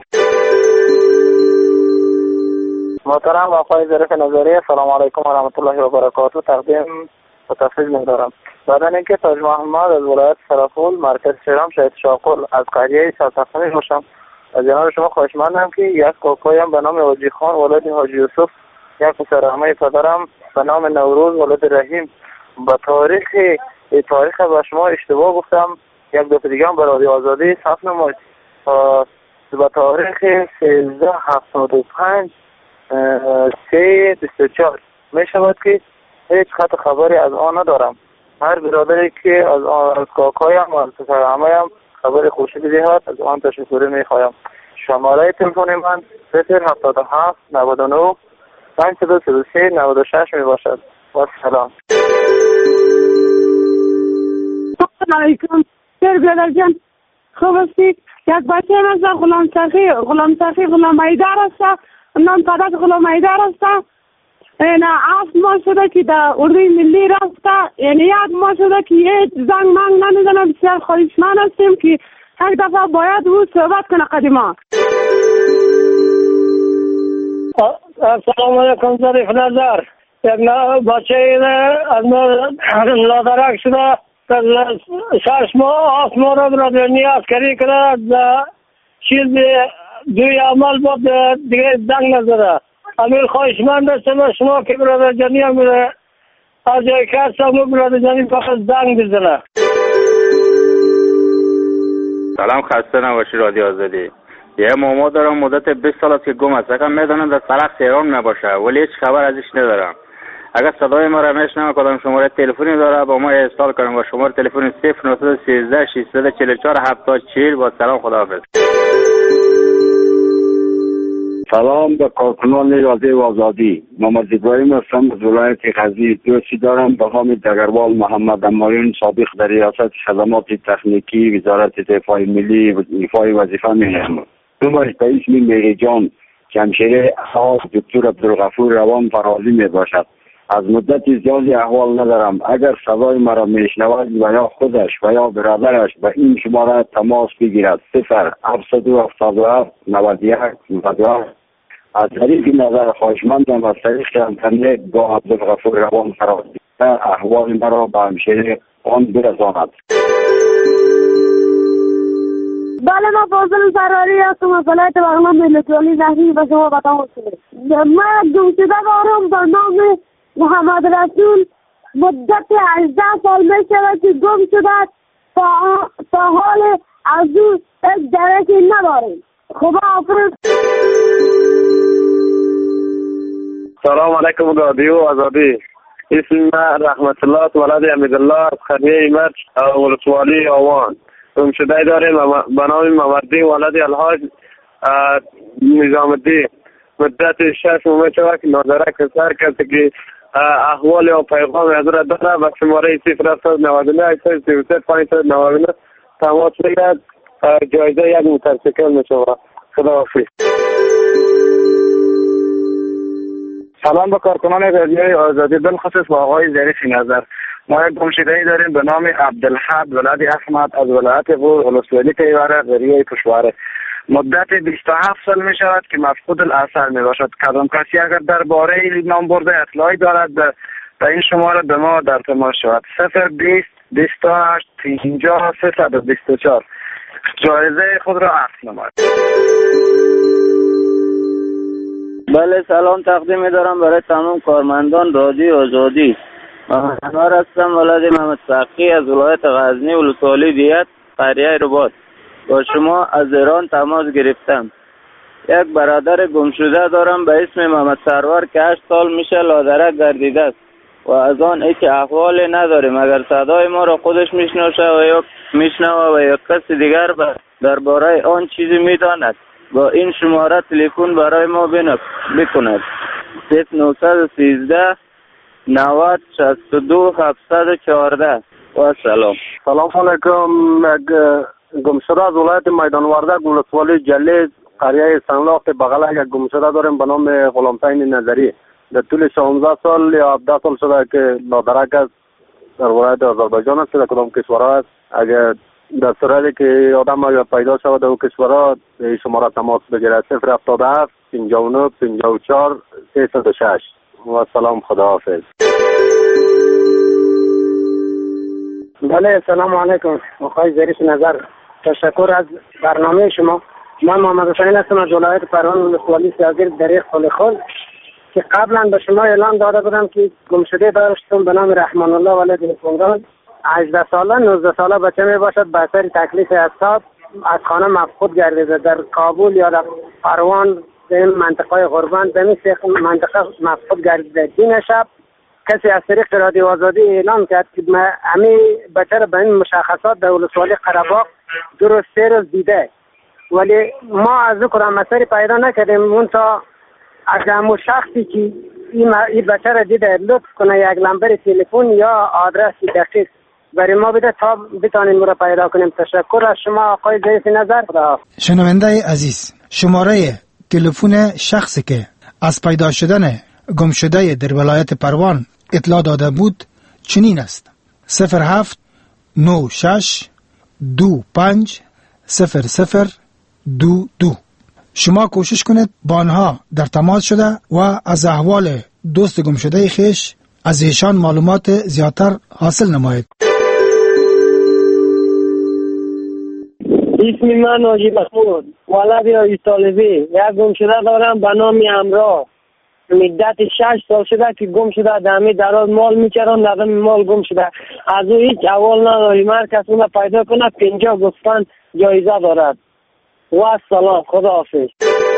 محترم آقای ظریف نظری، سلام علیکم و رحمت الله و برکاته. تقدیم و تفضیل می‌دارم. بعد از اینکه تاج محمد از ولایت سرپول مرکز شهرم شهید شاقل از قریه سرتخمی باشم، از جناب شما خواهشمندم که یک کاکایم به نام حاجی خان ولد حاجی یوسف، یک پسر عمه پدرم به نام نوروز ولد رحیم، به تاریخ تاریخ به شما اشتباه گفتم، یک دو دیگه هم به رادیو آزادی ثبت نمایید. به تاریخ سیزده هفتاد و پنج سه بیست و چهار می شود که هیچ خط خبری از آن ندارم. هر برادری که از آن از کاکایم و از پسر عمه‌ام خبر خوشی بدهد از آن تشکر می خواهم. شماره تلفن من صفر هفتاد و هفت نود و نه پنجصد و سی و سه نود و شش می باشد. و سلام. سلام علیکم. سر برادر جان خوب هستی؟ یک بچه از غلام سخی غلام سخی غلام ایدار است. نام پدر غلام ایدار است. نه هفت ماه شده که در اردوی ملی رفته، یعنی یک ماه شده که هیچ زنگ منگ نمیزنه. بسیار خواهشمند هستیم که یک دفعه باید او صحبت کنه قدیما. سلام علیکم ظریف نظر. یک بچه از لادرک شده شش ماه هفت ماه را برادرانی عسکری کرده، چیز دوی عمل بود دیگه زنگ نزده. امیر خواهشمند هستم شما که برادر جانی هم از جای که هستم برادر جانی فقط زنگ بزنه. سلام، خسته نباشی رادیو آزادی. یه ماما دارم مدت بیست سال است که گم است. اگر میدونم در سرخ تهران نباشه ولی هیچ خبر ازش ندارم. اگر صدای ما را میشنوه کدام شماره تلفنی داره با ما ارسال کنم با شماره تلفن صفر نه یک سه ششصد و چهل و چهار هفتاد و چهل. با سلام، خداحافظ. سلام به کارکنان رادیو آزادی. محمد ابراهیم هستم از ولایت غزنی. دوستی دارم به نام دگروال محمد امایون، سابق در ریاست خدمات تکنیکی وزارت دفاع ملی ایفای وظیفه می‌نمایم. نمایش به اسم میری جان جمشیده خاص دکتر عبدالغفور روان فرازی می باشد. از مدت زیادی احوال ندارم. اگر صدای مرا میشنود و یا خودش و یا برادرش به این شماره تماس بگیرد. صفر هفتصد و هفتاد و هفت نود و یک نود و هفت. از طریق نظر خواهشمندم از طریق اینترنت با عبدالغفور روان فرازی احوال مرا به همشهری آن برساند. بله، ما فاضل فراری هستم از ولایت بغلان ملتانی نهری و شما بطان هستم. من گمشده دارم به نام محمد رسول. مدت هجده سال می شود که گم شده. تا حال از او یک درکی نداریم. خدا حافظ. سلام علیکم رادیو آزادی. اسم من رحمت الله ولد امیدالله از قریه ایمت ولسوالی آوان. گم شده داریم به نام ممردی ولد الحاج نظام الدین. مدت شش ماه شده که ناظره کسر کسی که احوال یا پیغام حضرت داره و شماره صفر هفتاد نود و نه هشتصد و سی و سه پانصد و نود و نه تماس بگیرد. جایزه یک موتورسیکل میشود. خداحافظ. سلام به کارکنان رادیوی آزادی، بالخصوص با آقای ظریف نظر. ما یک گمشده‌ای داریم به نام عبدالحق ولد احمد از ولایت غور ولسوالی پیوره قریه پشواره. مدت بیست و هفت سال می شود که مفقود الاثر می باشد. کدام کسی اگر درباره نام برده اطلاعی دارد به این شماره به ما در تماس شود. صفر بیست بیست و هشت پنجاه سیصد و بیست و چهار. جایزه خود را اخذ نماید. بله، سلام تقدیم می دارم برای تمام کارمندان رادیو آزادی. محمد انور هستم ولد محمد سقی از ولایت غزنی ولسوالی دیت قریه رباط. با شما از ایران تماس گرفتم. یک برادر گمشده دارم به اسم محمد سرور که هشت سال میشه لادرک گردیده است. و از آن هیچ احوالی نداریم. اگر صدای ما را خودش میشنوشه و یا میشنوه و یا کسی دیگر درباره آن چیزی میداند با این شماره تلفن برای ما بکند. صفر نهصد و سیزده نود شصت و دو هفتصد و چهارده. و سلام. سلام علیکم. گمشده از ولایت میدان وردک ولسوالی جلیز قریه سنلاخت بغل یک گمشده داریم به نام غلامحسین نظری. در طول شانزده سال یا هفده سال شده که نادرک است، در ولایت آذربایجان است. در کدام کشورها است؟ اگر در صورتی که آدم اگر پیدا شود در کشورها به شماره تماس بگیرد صفر هفتاد و هفت پنجاه و نه پنجاه و چهار سیصد و شش. و سلام، خداحافظ. بله، سلام علیکم. آقای ظریف نظر، تشکر از برنامه شما. من محمد حسین هستم از ولایت پروان ولسوالی سیاگیر دریق خلخل که قبلا به شما اعلام داده بودم که گمشده داشتم به نام رحمان الله ولد حکمران. هجده ساله نوزده ساله بچه می باشد به اثر تکلیف استاد از خانه مفقود گردیده. در کابل یا در پروان در این منطقه غربان در این منطقه مفقود گردیده. دین شب کسی از طریق رادیو آزادی اعلام کرد که همین بچه را به این مشخصات در ولسوالی قره‌باغ دو روز سه روز دیده، ولی ما از او کدام اثری پیدا نکردیم. اون تا اگر همون شخصی که این, این بچه را دیده لطف کنه یک نمبر تلفن یا آدرس دقیق برای ما بده تا بتانیم را پیدا کنیم. تشکر از شما آقای ظریف نظر. شنونده عزیز، شماره تلفن شخصی که از پیدا شدن گم شده در ولایت پروان اطلاع داده بود چنین است: صفر هفت نه شش دو پنج صفر صفر دو دو. شما کوشش کنید با آنها در تماس شده و از احوال دوست گم شده خیش از ایشان معلومات زیادتر حاصل نمایید. اسم من ناجی محمود ولد رای طالبی. یک گم شده دارم به نام امرا. مدت شش سال شده که گم شده. دمی دراز مال میچرم دادم مال گم شده. از او هیچ اول نداریم. هر کس اون پیدا کنه پنجاه گفتن جایزه دارد. و سلام، خداحافظ.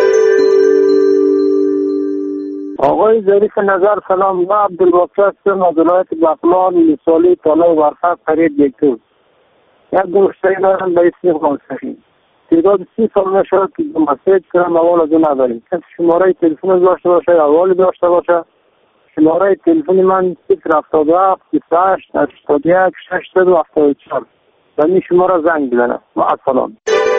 آقای ظریف نظر سلام. من عبدالباقی هستم از ولایت بغلان مثالی طالع ورقه قریب یکتون. یک گمشده دارم به اسم غلامحسین. تعداد سی سال نشد که مسیج کنم اول از اون نداریم. کسی شماره تلفن داشته باشه یا اول داشته باشه. شماره تلفن من صفر هفتاد و هفت بیست و هشت هشتاد و یک ششصد و هفتاد و چهار. به این شماره زنگ بزنم. و السلام.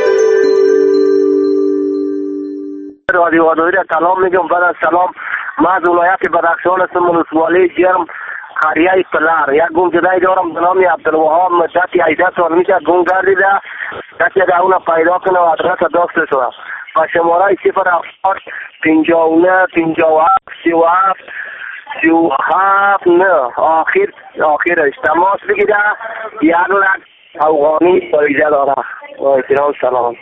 رادیو آزادی را سلام میگم. بعد از سلام، من از ولایت بدخشان هستم، ولسوالی جرم قریه پلار. یک گم شده دارم به نام عبدالوهاب. مدت هجده سال میشه گم گردیده. کسی اگر اون پیدا کنه و آدرس داشته شده و شماره صفر هفتاد پنجاه و نه پنجاه و هفت سی و هفت سی و هفت نه آخر آخرش تماس بگیره. یک لک افغانی جایزه داره. و احترام سلام.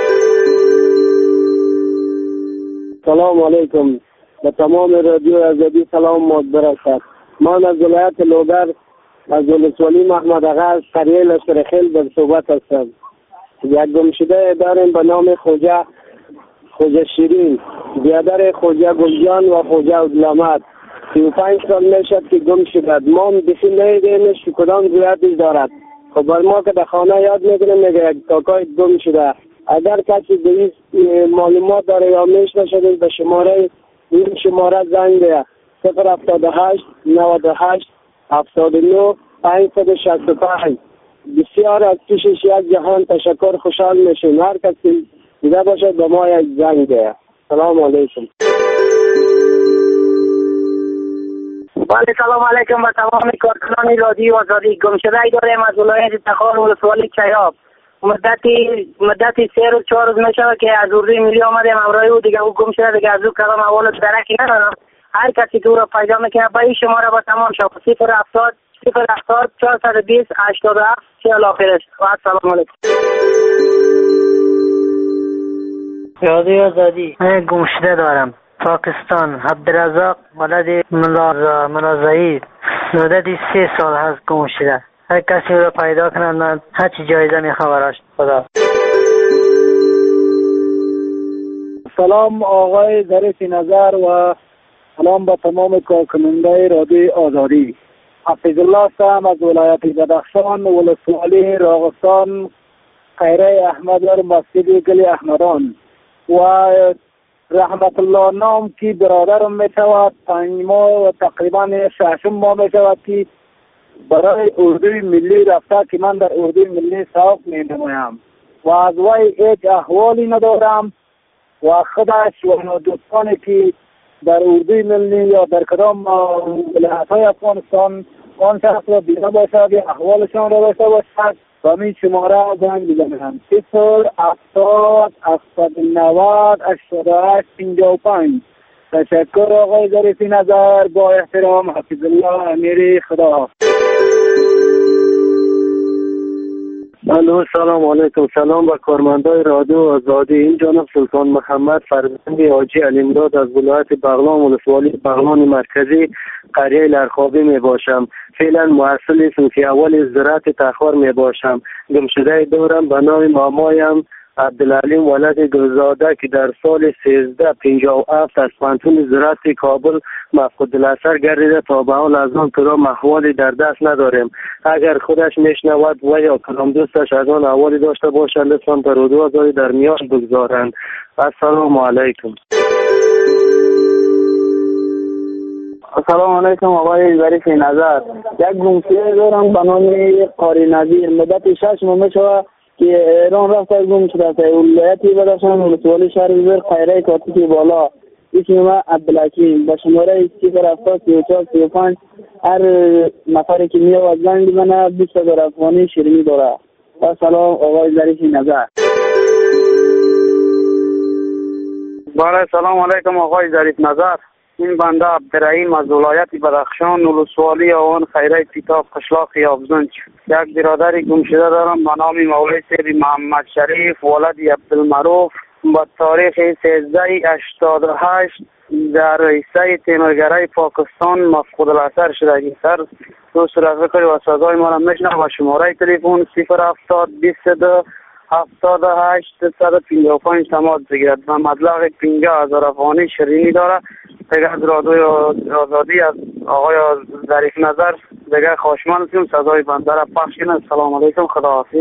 سلام علیکم. به تمام رادیو آزادی سلام مدبرست. من از ولایت لوگر از ولسوالی محمد آغا از قریه لشکرخیل در صحبت هستم. یک گمشده داریم به نام خوجه خوجه شیرین، بیادر خوجه گلجان و خوجه عبدالحمد. سی و پنج سال میشد که گم شد. ما بسی نیدیمش که کدام زیادش دارد. خب بر ما که در خانه یاد میکنه میگه یک کاکای گم شده. اگر کسی به این معلومات داره یا میشنه شده به شماره این شماره زنگ ده صفر هفتاد و هشت نود و هشت هفتاد و نه پانصد و شصت و پنج. بسیار از پیشش یک جهان تشکر، خوشحال میشیم. هر کسی دیده باشد به ما یک زنگ ده. سلام علیکم. بله، سلام علیکم و تمام کارکنان رادیو آزادی. گمشده ای داریم از ولایت تخار ولسوالی چیاب. مدتی مدتی سه روز چهار روز میشه که از اردوی ملی آمدیم همراه او. دیگه او گم شده. دیگه از او کلام اول درکی ندارم. هر کسی که او را پیدا میکنه با این شماره با تمام شد صفر هفتاد صفر هفتاد چهارصد و بیست هشتاد و هفت چهل آخرش. و السلام علیکم. رادیو آزادی. من گمشده دارم. پاکستان. عبدالرزاق ولد منازعی. مدتی سه سال هست گم شده. هر کسی رو پیدا کنن من هر چی جایزه میخوام. خدا. سلام آقای ظریف نظر و سلام به تمام کارکننده رادیو آزادی. حفیظالله هستم از ولایت بدخشان، ولسوالی راغستان، خیره احمد مسجد گل احمدان. و رحمت الله نام کی برادرم می شود، پنج ماه و تقریبا ششم ماه می شود که برای اردوی ملی رفته که من در اردوی ملی سوق می نمایم و از وی هیچ احوالی ندارم و خودش و دوستانی که در اردوی ملی یا در کدام ولایت های افغانستان آن شخص را دیده باشد یا احوالشان را داشته باشد و می شماره زنگ بزنم صفر هفتاد هفتاد و نود هشتاد و هشت پنجاه و پنج. تشکر آقای ظریفی نظر. با احترام، حفیظالله امیری. خدا. الو، سلام علیکم. سلام به کارمندای رادیو آزادی. این جناب سلطان محمد فرزند حاجی علی مراد از ولایت بغلان، ولسوالی بغلان مرکزی، قریه لرخابی می باشم. فعلا محصل صنف اول زراعت تخار می باشم. گمشده دارم به نام مامایم عبدالعلیم ولد گلزاده که در سال سیزده پنجاه و هفت از پانتون زراعت کابل مفقود الاثر گردیده. تا به حال از آن کدام احوالی در دست نداریم. اگر خودش میشنود و یا کدام دوستش از آن احوالی داشته باشد لطفا به رادیو آزادی در میان بگذارند. السلام علیکم. السلام علیکم آقای ظریفی نظر. یک گمشده دارم به نام قاری نظیر. مدت شش ماه میشود که ایران رفت از گم شده است. ولایتی بدخشان، ولسوالی شهر زر، خیره کاتیکی بالا. اسم من عبدالحکیم. با شماره صفر هفتاد سی و چهار سی و پنج هر نفری که میاد زنگ بزنه بیست هزار افغانی شیرینی داره. و سلام آقای ظریفی نظر. بله، سلام علیکم آقای ظریف نظر. این بنده عبدالرحیم از ولایت بدخشان، ولسوالی آوان، خیره کتاب قشلاق یابزنج. یک برادری گمشده دارم به نام مولوی سید محمد شریف ولد عبدالمعروف. با تاریخ سیزده هشتاد و هشت در رئیسه تیمرگرای پاکستان مفقود الاثر شده. این سر دو صورت بکاری و صدای ما را میشنه و شماره تلفن صفر هفتاد بیست و دو هفتاد و هشت صد و پنجاه و پنج تماس بگیرد و مبلغ پنجاه هزار افغانی شیرینی داره. دیگه از رادیو آزادی از آقای ظریف نظر دیگه خوشمند هستیم. صدای بنده را پخش کنید. السلام علیکم. خداحافظ.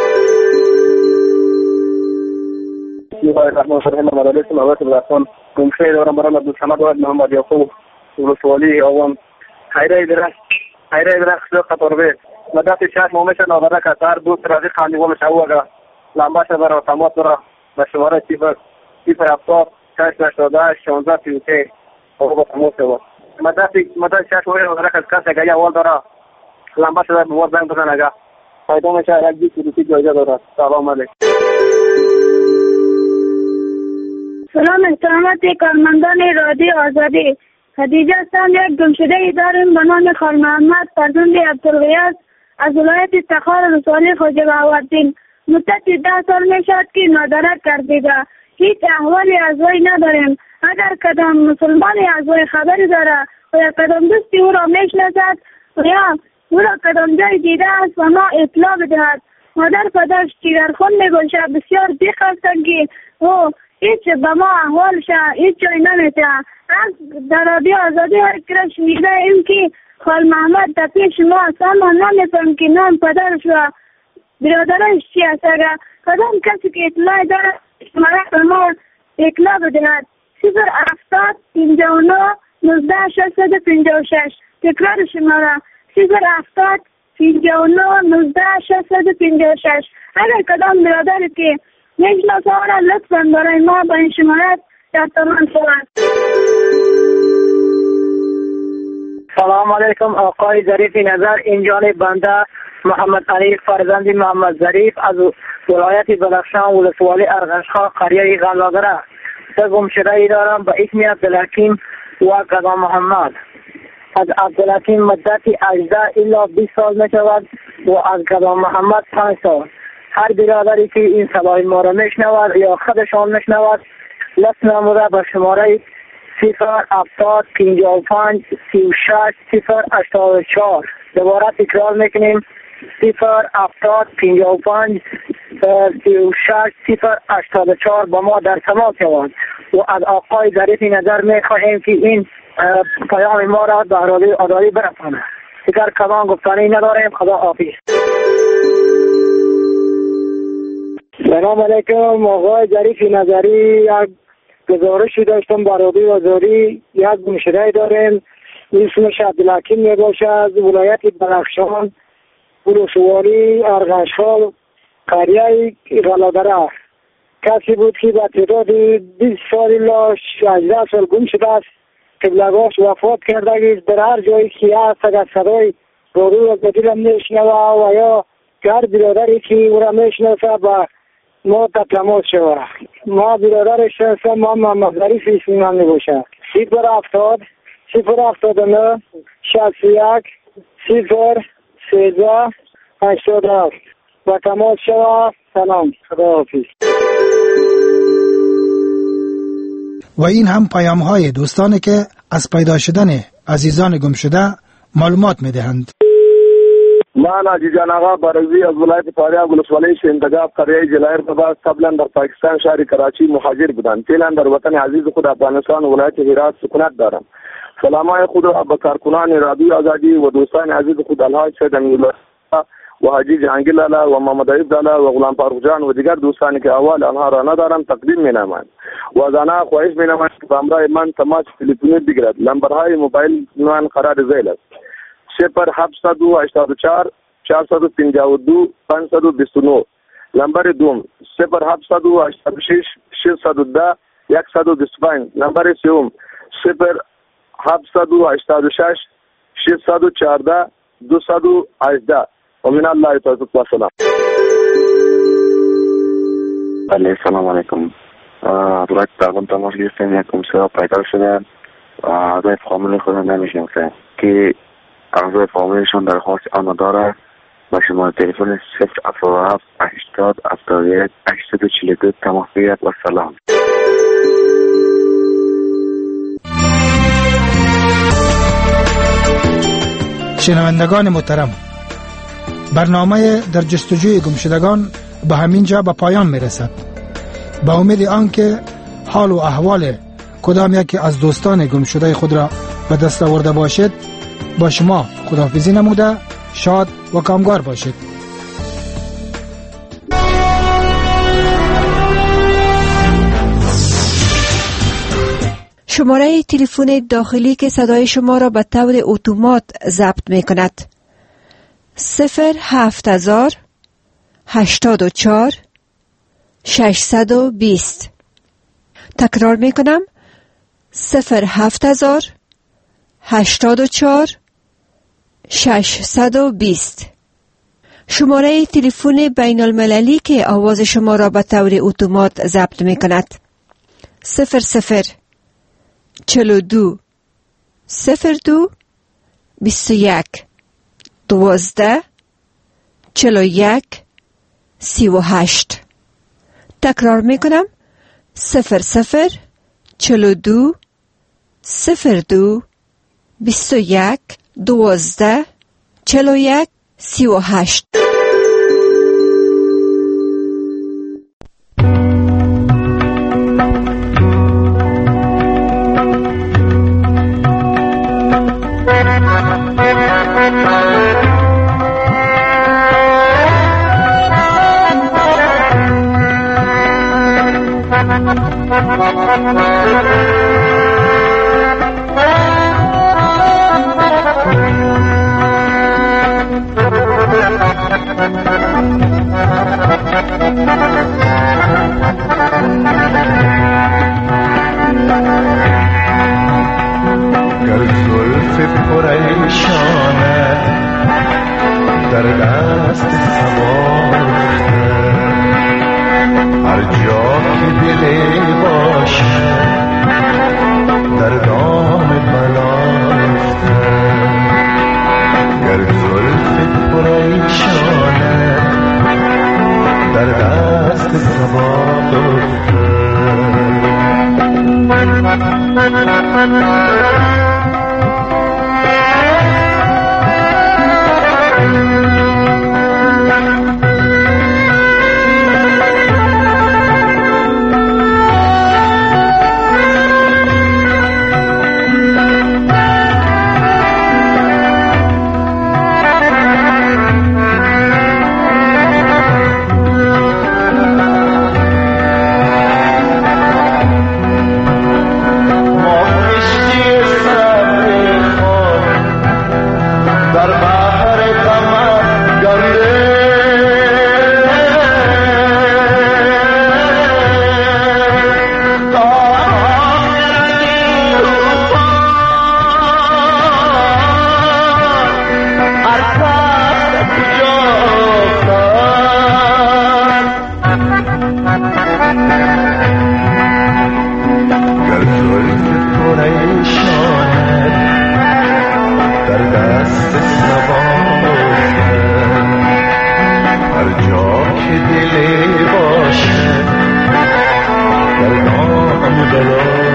بسم الله الرحمن الرحیم. محمد اسم اول بدخشان. گمشده دارم برام عبدالصمد و محمد یعقوب، ولسوالی آوان، خیره درخت خیره درخت قطربه. مدت شش ماه میشه نادره که سر دو ترازی خاندیگو میشه او اگر لمبه شده را تماس داره به شماره صفر صفر هفتاد شش هشتاد و هشت شانزده سی و سه او با تماس شود. مدت مدت شش ماه نادره که کسی اگر اول داره لمبه شده به وقت زنگ بزن اگر فایده میشه یک بیست روپی جایزه داره. سلام علیکم. سلام احترامات کارمندان رادیو آزادی. خدیجه هستم. یک گمشده ای داریم به نام خال محمد فرزند عبدالغیاث از ولایت تخار، ولسوالی خواجه بهاءالدین. مدت ده سال می شود که مادرت گردیده. هیچ احوالی از وی نداریم. اگر کدام مسلمانی از وی خبری داره و یا کدام دوستی او را میشناسد و یا او را کدام جای دیده است و ما اطلاع بدهد. مادر پدرش جگرخون می باشد. بسیار بیخ هستند که او هیچ به ما احوالش هیچ جای نمیده. از در رادیو آزادی های کرا شنیده ایم که خال محمد در پیش ما است، اما نمیفهم که نام پدرش و برادرش چی است. اگر کدام کسی که اطلاع داره شماره به ما اطلاع بدهد. صفر هفتاد پنجاه و نه نوزده ششصد و پنجاه و شش. تکرار شماره صفر هفتاد پنجاه و نه نوزده ششصد و پنجاه و شش. اگر کدام برادری که میشناسه را لطفا برای ما با این شماره در تمام شود. سلام علیکم آقای ظریفی نظر. این جانب بنده محمد علی فرزند محمد ظریف از ولایت بدخشان، ولسوالی ارغشخا، قریه غلادره. سه گمشده ای دارم به اسم عبدالحکیم و قضا محمد. از عبدالحکیم مدتی هجده الی بیست سال می شود و از قضا محمد پنج سال. هر برادری که این صدای ما را میشنود یا خودشان میشنود لطف نموده به شماره صفر هفتاد پنجاه و پنج سی و شش صفر هشتاد و چهار. دوباره تکرار میکنیم صفر هفتاد پنجاه و پنج سی و شش صفر هشتاد و چهار با ما در تماس شوند و از آقای ظریفی نظر میخواهیم که این پیام ما را به رادیو آزادی برسانه. دیگر کلام گفتنی نداریم. خدا حافظ. سلام علیکم آقای ظریف نظری. یک گزارشی داشتم به رادیو آزادی. یک گمشده داریم اسمش عبدالحکیم می باشه از ولایت بدخشان، ولسوالی ارغشخال، قریه غلادره. کسی بود که به تعداد بیست سال الا هجده سال گم شده است. قبلگاش وفات کرده است. در هر جایی که هست اگر صدای رادیو آزادی را میشنوه و یا هر برادری که او را میشنوه به ما تماس شوه. ما برادرش هستم. ما محمد ظریف اسم من میباشه. صفر هفتاد صفر هفتاد و نه شصت و یک صفر سیزده هشتاد و هفت و تماس شوه. سلام. خدا حافظ. و این هم پیام های دوستانی که از پیدا شدن عزیزان گم شده معلومات می دهند. من عزیزان آقا بارزی از ولایت فاریاب ولسوالی شندگاه قریه جلایر بابا قبلا در پاکستان شهر کراچی مهاجر بودم. فعلا در وطن عزیز خود افغانستان ولایت هرات سکونت دارم. سلامای خود را به کارکنان رادیو آزادی و دوستان عزیز خود الحاج سید امیرالله و حاجی جهانگیر لالا و محمد عیب لالا و غلام فاروق جان و دیگر دوستانی که اول آنها را ندارم تقدیم می‌نمایم و از آنها خواهش می‌نمایم که به همراه من تماس تلفنی بگیرد. لمبرهای موبایل من قرار ذیل است: صفر هفتصد و هشتاد و چهار چهارصد و پنجاه و دو پانصد و بیست و نه. لمبر دوم صفر هفتصد و هشتاد و شش ششصد و ده صد و بیست و پنج. لمبر سوم صفر هفتصد و هشتاد و شش ششصد و چهارده دویست و هجده. و من الله توفیق و سلام. بله سلام علیکم. دولت دربان تماس گرفتیم. یک کمسه پیدا شده و اعضای فامیل خود نمیشناسه که اعضای فامیلشون درخواست آنها داره با شماره تلفن صفر هفتاد و هفت هشتاد هفتاد و یک هشتصد و چهل و دو تماس بگیرد و سلام. شنوندگان محترم، برنامه در جستجوی گمشدگان به همین جا به پایان میرسد. با امید آنکه حال و احوال کدام یکی از دوستان گمشده خود را به دست آورده باشد، با شما خداحافظی نموده شاد و کامگار باشید. شماره تلفن داخلی که صدای شما را به طور اتومات ضبط می کند: صفر هفت هزار هشتاد و چهار ششصد و بیست. تکرار می کنم: صفر هفت هزار هشتاد و چهار ششصد و بیست. شماره تلفن بین المللی که آواز شما را به طور اتومات ضبط می کند: صفر صفر چهل و دو صفر دو بیست و یک دوازده چهل و یک سی و هشت. تکرار می کنم: صفر صفر چهل و دو صفر دو بیست و یک دوازده چهل و یک سی و هشت. گر زلف پریشانه در دست سوار هر جا که دلی باشه در دام بلافته. گر زلف پریشانه در دست سوار که دل باشه در دام بلا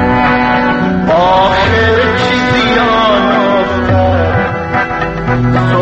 So